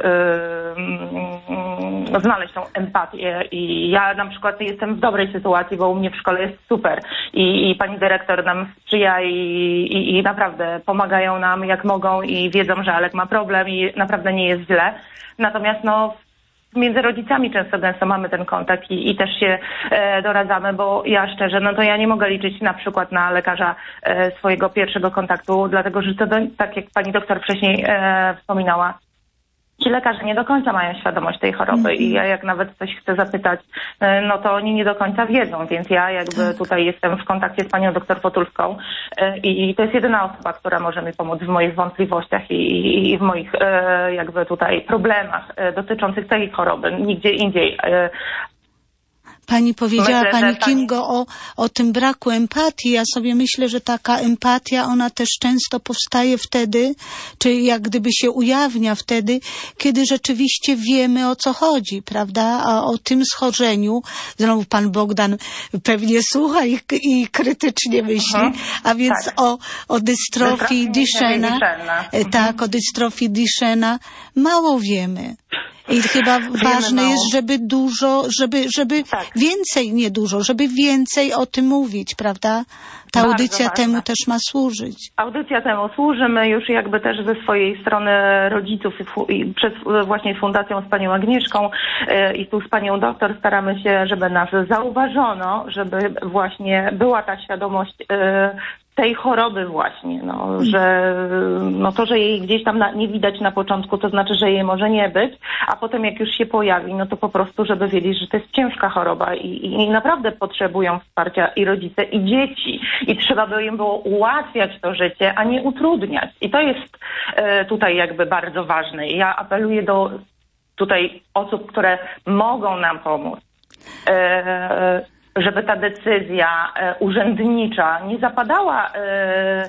Speaker 8: znaleźć tą empatię i ja na przykład jestem w dobrej sytuacji, bo u mnie w szkole jest super i, i pani dyrektor nam sprzyja i, i, i naprawdę pomagają nam jak mogą i wiedzą, że Alek ma problem i naprawdę nie jest źle. Natomiast no między rodzicami często gęsto mamy ten kontakt i, i też się e, doradzamy, bo ja szczerze, no to ja nie mogę liczyć na przykład na lekarza e, swojego pierwszego kontaktu, dlatego że to, tak jak pani doktor wcześniej e, wspominała, ci lekarze nie do końca mają świadomość tej choroby mm-hmm. i ja jak nawet coś chcę zapytać, no to oni nie do końca wiedzą, więc ja jakby tak. tutaj jestem w kontakcie z panią doktor Potulską i to jest jedyna osoba, która może mi pomóc w moich wątpliwościach i, i w moich jakby tutaj problemach dotyczących tej choroby, nigdzie indziej.
Speaker 1: Pani powiedziała,
Speaker 8: myślę,
Speaker 1: pani
Speaker 8: pani...
Speaker 1: Kingo, o, o tym braku empatii. Ja sobie myślę, że taka empatia, ona też często powstaje wtedy, czy jak gdyby się ujawnia wtedy, kiedy rzeczywiście wiemy, o co chodzi, prawda? A o tym schorzeniu, znowu pan Bogdan pewnie słucha i, i krytycznie myśli, mhm. a więc tak. o, o dystrofii Duchenne, tak, o dystrofii Duchenne mało wiemy. I chyba Wiemy ważne mało. jest, żeby dużo, żeby, żeby tak. więcej, nie dużo, żeby więcej o tym mówić, prawda? Ta
Speaker 8: Bardzo
Speaker 1: audycja
Speaker 8: ważne.
Speaker 1: temu też ma służyć.
Speaker 8: Audycja temu służy. My już jakby też ze swojej strony rodziców i, fu- i przez właśnie fundacją z panią Agnieszką yy, i tu z panią doktor staramy się, żeby nas zauważono, żeby właśnie była ta świadomość yy, tej choroby właśnie, no, że no to, że jej gdzieś tam na, nie widać na początku, to znaczy, że jej może nie być, a potem jak już się pojawi, no to po prostu, żeby wiedzieć, że to jest ciężka choroba i, i, i naprawdę potrzebują wsparcia i rodzice, i dzieci. I trzeba by im było ułatwiać to życie, a nie utrudniać. I to jest e, tutaj jakby bardzo ważne. I ja apeluję do tutaj osób, które mogą nam pomóc. E, żeby ta decyzja e, urzędnicza nie zapadała, e,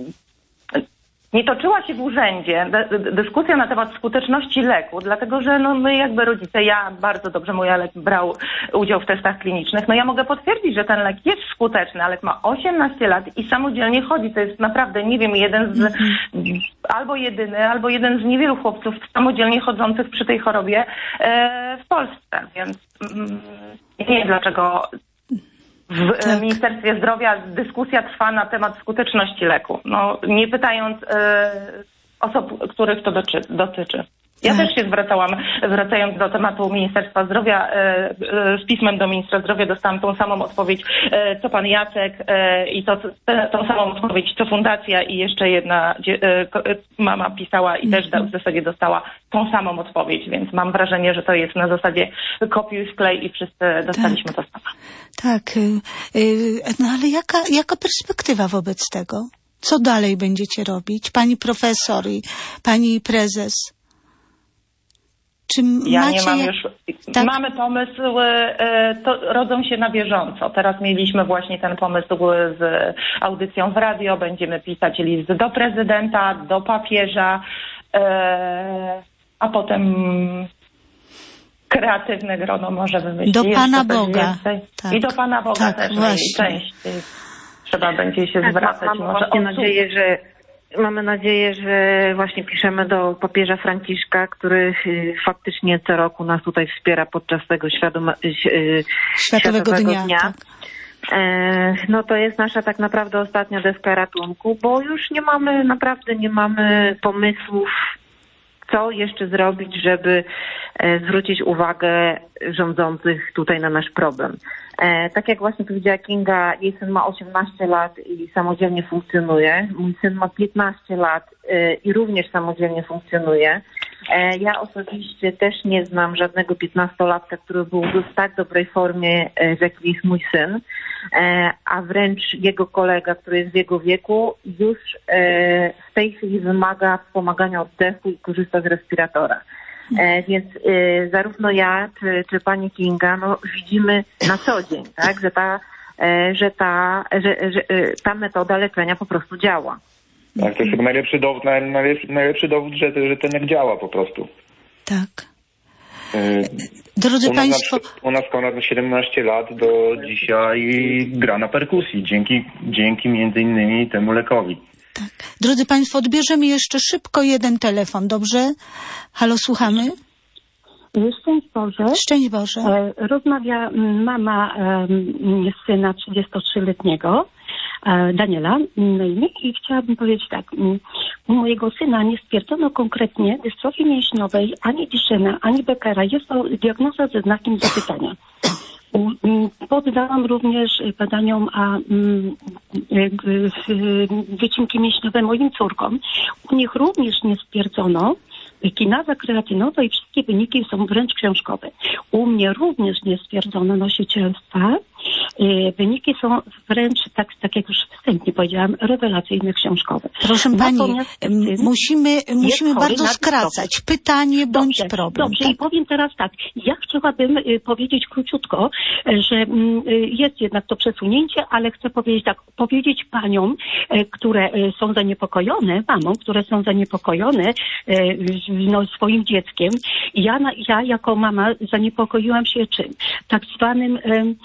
Speaker 8: nie toczyła się w urzędzie, d- dyskusja na temat skuteczności leku, dlatego że no, my jakby rodzice, ja bardzo dobrze, mój Alek brał udział w testach klinicznych, no ja mogę potwierdzić, że ten lek jest skuteczny, Alek ma osiemnaście lat i samodzielnie chodzi, to jest naprawdę, nie wiem, jeden z, mm-hmm. albo jedyny, albo jeden z niewielu chłopców samodzielnie chodzących przy tej chorobie e, w Polsce, więc mm, nie wiem dlaczego w tak. Ministerstwie Zdrowia dyskusja trwa na temat skuteczności leku. No, nie pytając e, osób, których to doczy, dotyczy. Ja tak. też się zwracałam, wracając do tematu Ministerstwa Zdrowia, e, e, z pismem do Ministra Zdrowia dostałam tą samą odpowiedź, e, co pan Jacek e, i to, te, tą samą odpowiedź, co fundacja i jeszcze jedna dzie, e, mama pisała i też da, w zasadzie dostała tą samą odpowiedź, więc mam wrażenie, że to jest na zasadzie kopiuj, wklej i wszyscy dostaliśmy tak. to samo.
Speaker 1: Tak, no ale jaka, jaka perspektywa wobec tego? Co dalej będziecie robić? Pani profesor i pani prezes? Czy
Speaker 8: ja
Speaker 1: macie
Speaker 8: nie mam
Speaker 1: jak...
Speaker 8: już...
Speaker 1: Tak?
Speaker 8: Mamy pomysły, to rodzą się na bieżąco. Teraz mieliśmy właśnie ten pomysł z audycją w radio. Będziemy pisać list do prezydenta, do papieża, a potem kreatywne grono może wymyślić.
Speaker 1: Do Pana Boga.
Speaker 8: Tak. I do Pana Boga
Speaker 1: tak,
Speaker 8: też
Speaker 1: właśnie.
Speaker 8: częściej. Trzeba będzie się
Speaker 3: tak,
Speaker 8: zwracać.
Speaker 3: Mamy
Speaker 8: może
Speaker 3: właśnie
Speaker 8: osób.
Speaker 3: nadzieję, że Mamy nadzieję, że właśnie piszemy do papieża Franciszka, który faktycznie co roku nas tutaj wspiera podczas tego świadoma, Światowego, Światowego Dnia. dnia. Tak. No to jest nasza tak naprawdę ostatnia deska ratunku, bo już nie mamy, naprawdę nie mamy pomysłów, co jeszcze zrobić, żeby zwrócić uwagę rządzących tutaj na nasz problem. Tak jak właśnie powiedziała Kinga, jej syn ma osiemnaście lat i samodzielnie funkcjonuje. Mój syn ma piętnaście lat i również samodzielnie funkcjonuje. Ja osobiście też nie znam żadnego piętnastolatka, który byłby w tak dobrej formie, w jakiej jest mój syn, a wręcz jego kolega, który jest w jego wieku, już w tej chwili wymaga wspomagania oddechu i korzysta z respiratora. E, więc e, zarówno ja, czy, czy pani Kinga, no, widzimy na co dzień, tak, że ta, e, że ta, że, że e, ta metoda leczenia po prostu działa.
Speaker 4: Tak, to jest chyba najlepszy dowód, najlepszy, najlepszy dowód, że, że ten lek działa po prostu.
Speaker 1: Tak.
Speaker 4: E,
Speaker 1: Drodzy
Speaker 4: u nas
Speaker 1: Państwo...
Speaker 4: na, u nas Konrad ma siedemnaście lat, do dzisiaj gra na perkusji, dzięki, dzięki między innymi temu lekowi.
Speaker 1: Tak. Drodzy Państwo, odbierzemy jeszcze szybko jeden telefon, dobrze? Halo, słuchamy?
Speaker 9: Szczęść Boże.
Speaker 1: Szczęść Boże.
Speaker 9: Rozmawia mama syna trzydziestotrzyletniego, Daniela, na imię, i chciałabym powiedzieć tak. U mojego syna nie stwierdzono konkretnie dystrofii mięśniowej, ani Duchenne, ani Beckera. Jest to diagnoza ze znakiem zapytania. Poddałam również badaniom a wycinki mięśniowe moim córkom. U nich również nie stwierdzono kinaza kreatynowa i wszystkie wyniki są wręcz książkowe. U mnie również nie stwierdzono nosicielstwa. Wyniki są wręcz, tak, tak jak już wstępnie powiedziałam, rewelacyjne, książkowe.
Speaker 1: Proszę Pani, musimy, musimy bardzo skracać. Pytanie bądź
Speaker 9: dobrze,
Speaker 1: problem.
Speaker 9: Dobrze,
Speaker 1: tak?
Speaker 9: I powiem teraz tak. Ja chciałabym powiedzieć króciutko, że jest jednak to przesunięcie, ale chcę powiedzieć tak, powiedzieć paniom, które są zaniepokojone, mamom, które są zaniepokojone no, swoim dzieckiem. Ja, ja jako mama zaniepokoiłam się czym? Tak zwanym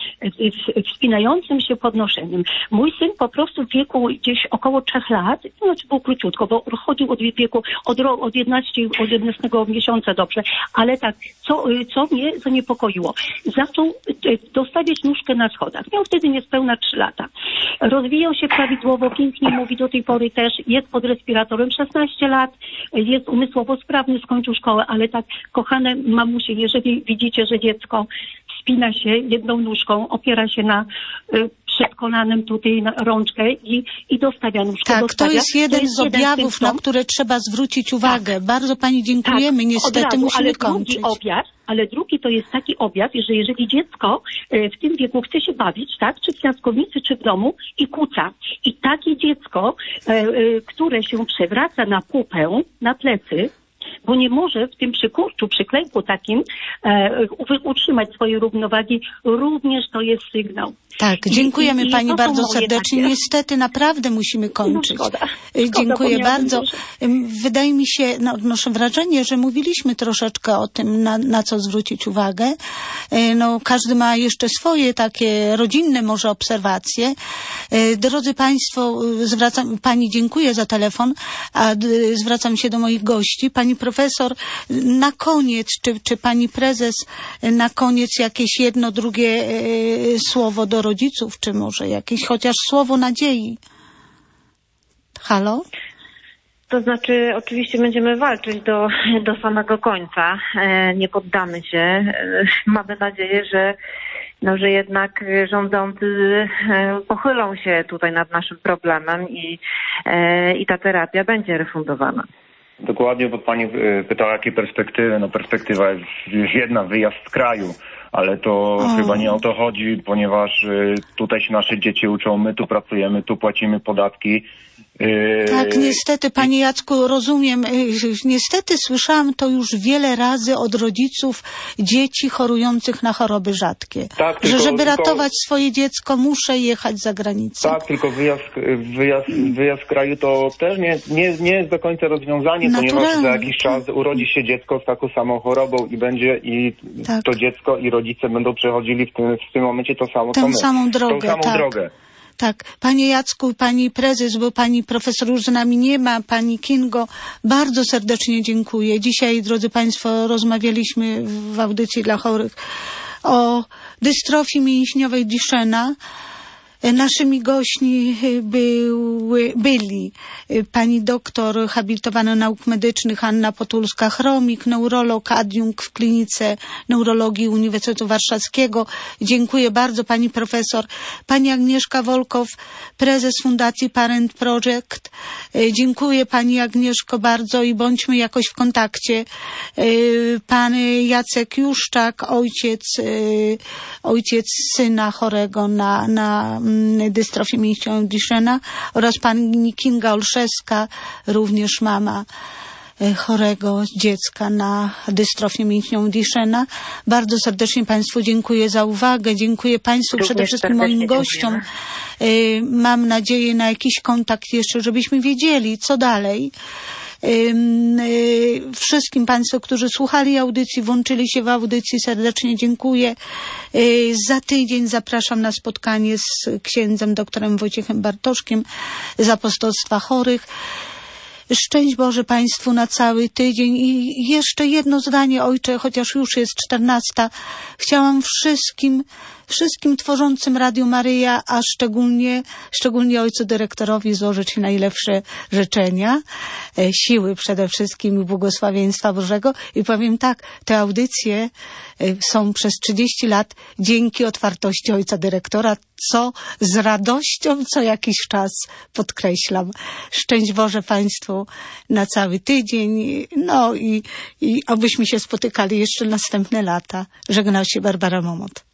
Speaker 9: wspinającym się podnoszeniem. Mój syn po prostu w wieku gdzieś około trzech lat, znaczy był króciutko, bo chodził od wieku od, od jedenastego miesiąca dobrze, ale tak, co, co mnie zaniepokoiło? Zaczął dostawiać nóżkę na schodach. Miał wtedy niespełna trzy lata. Rozwijał się prawidłowo, pięknie mówi do tej pory też, jest pod respiratorem szesnaście lat, jest umysłowo sprawny, skończył szkołę, ale tak, kochane mamusie, jeżeli widzicie, że dziecko wspina się jedną nóżką, opiera się na y, przed kolanem tutaj na rączkę i, i dostawia nóżkę.
Speaker 1: Tak,
Speaker 9: dostawia.
Speaker 1: to jest jeden
Speaker 9: to jest
Speaker 1: z objawów,
Speaker 9: jeden
Speaker 1: na które trzeba zwrócić uwagę. Tak. Bardzo Pani dziękujemy.
Speaker 9: Tak,
Speaker 1: Niestety
Speaker 9: razu,
Speaker 1: musimy
Speaker 9: ale
Speaker 1: kończyć.
Speaker 9: Drugi objaw, ale drugi to jest taki objaw, że jeżeli dziecko y, w tym wieku chce się bawić, tak, czy w piaskownicy, czy w domu i kłóca. I takie dziecko, y, y, które się przewraca na pupę, na plecy, bo nie może w tym przykurczu, przyklejku takim e, utrzymać swojej równowagi, również to jest sygnał.
Speaker 1: Tak, dziękujemy
Speaker 9: I, i,
Speaker 1: Pani
Speaker 9: i
Speaker 1: bardzo serdecznie.
Speaker 9: takie.
Speaker 1: Niestety naprawdę musimy kończyć.
Speaker 9: No, szkoda. Szkoda,
Speaker 1: Dziękuję bardzo.
Speaker 9: Dużo.
Speaker 1: Wydaje mi się, no, odnoszę wrażenie, że mówiliśmy troszeczkę o tym, na, na co zwrócić uwagę. No, każdy ma jeszcze swoje takie rodzinne może obserwacje. Drodzy Państwo, zwracam, Pani dziękuję za telefon, a zwracam się do moich gości. Pani profesor, na koniec, czy, czy Pani prezes, na koniec jakieś jedno, drugie e, słowo do rodziców, czy może jakieś chociaż słowo nadziei? Halo?
Speaker 3: To znaczy, oczywiście będziemy walczyć do, do samego końca. E, nie poddamy się. E, mamy nadzieję, że, no, że jednak rządzący e, pochylą się tutaj nad naszym problemem i, e, i ta terapia będzie refundowana.
Speaker 4: Dokładnie, bo Pani pytała, jakie perspektywy. No perspektywa jest jedna, wyjazd z kraju. Ale to o. chyba nie o to chodzi, ponieważ y, tutaj się nasze dzieci uczą, my tu pracujemy, tu płacimy podatki. Y,
Speaker 1: tak, niestety, Panie Jacku, rozumiem. Niestety słyszałam to już wiele razy od rodziców dzieci chorujących na choroby rzadkie. Tak, tylko, że żeby tylko, ratować swoje dziecko, muszę jechać za granicę.
Speaker 4: Tak, tylko wyjazd, wyjazd, wyjazd z kraju to też nie, nie, nie jest do końca rozwiązanie, Naturalnie. ponieważ za jakiś czas urodzi się dziecko z taką samą chorobą i będzie i tak. to dziecko i rodzice będą przechodzili w tym, w tym momencie to samo,
Speaker 1: Tę
Speaker 4: co my.
Speaker 1: samą drogę.
Speaker 4: Tą samą
Speaker 1: tak.
Speaker 4: drogę.
Speaker 1: Tak. Panie Jacku, Pani prezes, bo Pani profesor już z nami nie ma, Pani Kingo, bardzo serdecznie dziękuję. Dzisiaj, drodzy Państwo, rozmawialiśmy w audycji dla chorych o dystrofii mięśniowej Duchenne. Naszymi gośćmi były, byli pani doktor habilitowana nauk medycznych Anna Potulska-Chromik, neurolog, adiunkt w klinice neurologii Uniwersytetu Warszawskiego. Dziękuję bardzo pani profesor. Pani Agnieszka Wolkow, prezes Fundacji Parent Project. Dziękuję pani Agnieszko bardzo i bądźmy jakoś w kontakcie. Pan Jacek Juszczak, ojciec, ojciec syna chorego na, na dystrofię mięśniową Duchenne oraz pani Kinga Olszewska, również mama chorego dziecka na dystrofię mięśniową Duchenne. Bardzo serdecznie Państwu dziękuję za uwagę. Dziękuję Państwu,
Speaker 3: Również
Speaker 1: przede wszystkim moim gościom. Mam nadzieję na jakiś kontakt jeszcze, żebyśmy wiedzieli, co dalej. Wszystkim Państwu, którzy słuchali audycji, włączyli się w audycji, serdecznie dziękuję. Za tydzień zapraszam na spotkanie z księdzem doktorem Wojciechem Bartoszkiem z Apostolstwa Chorych. Szczęść Boże Państwu na cały tydzień. I jeszcze jedno zdanie, Ojcze, chociaż już jest czternasta. Chciałam wszystkim, wszystkim tworzącym Radio Maryja, a szczególnie, szczególnie Ojcu Dyrektorowi złożyć najlepsze życzenia, siły przede wszystkim i błogosławieństwa Bożego. I powiem tak, te audycje są przez trzydzieści lat dzięki otwartości Ojca Dyrektora, co z radością co jakiś czas podkreślam. Szczęść Boże Państwu na cały tydzień. No i, i obyśmy się spotykali jeszcze następne lata. Żegna się Barbara Momot.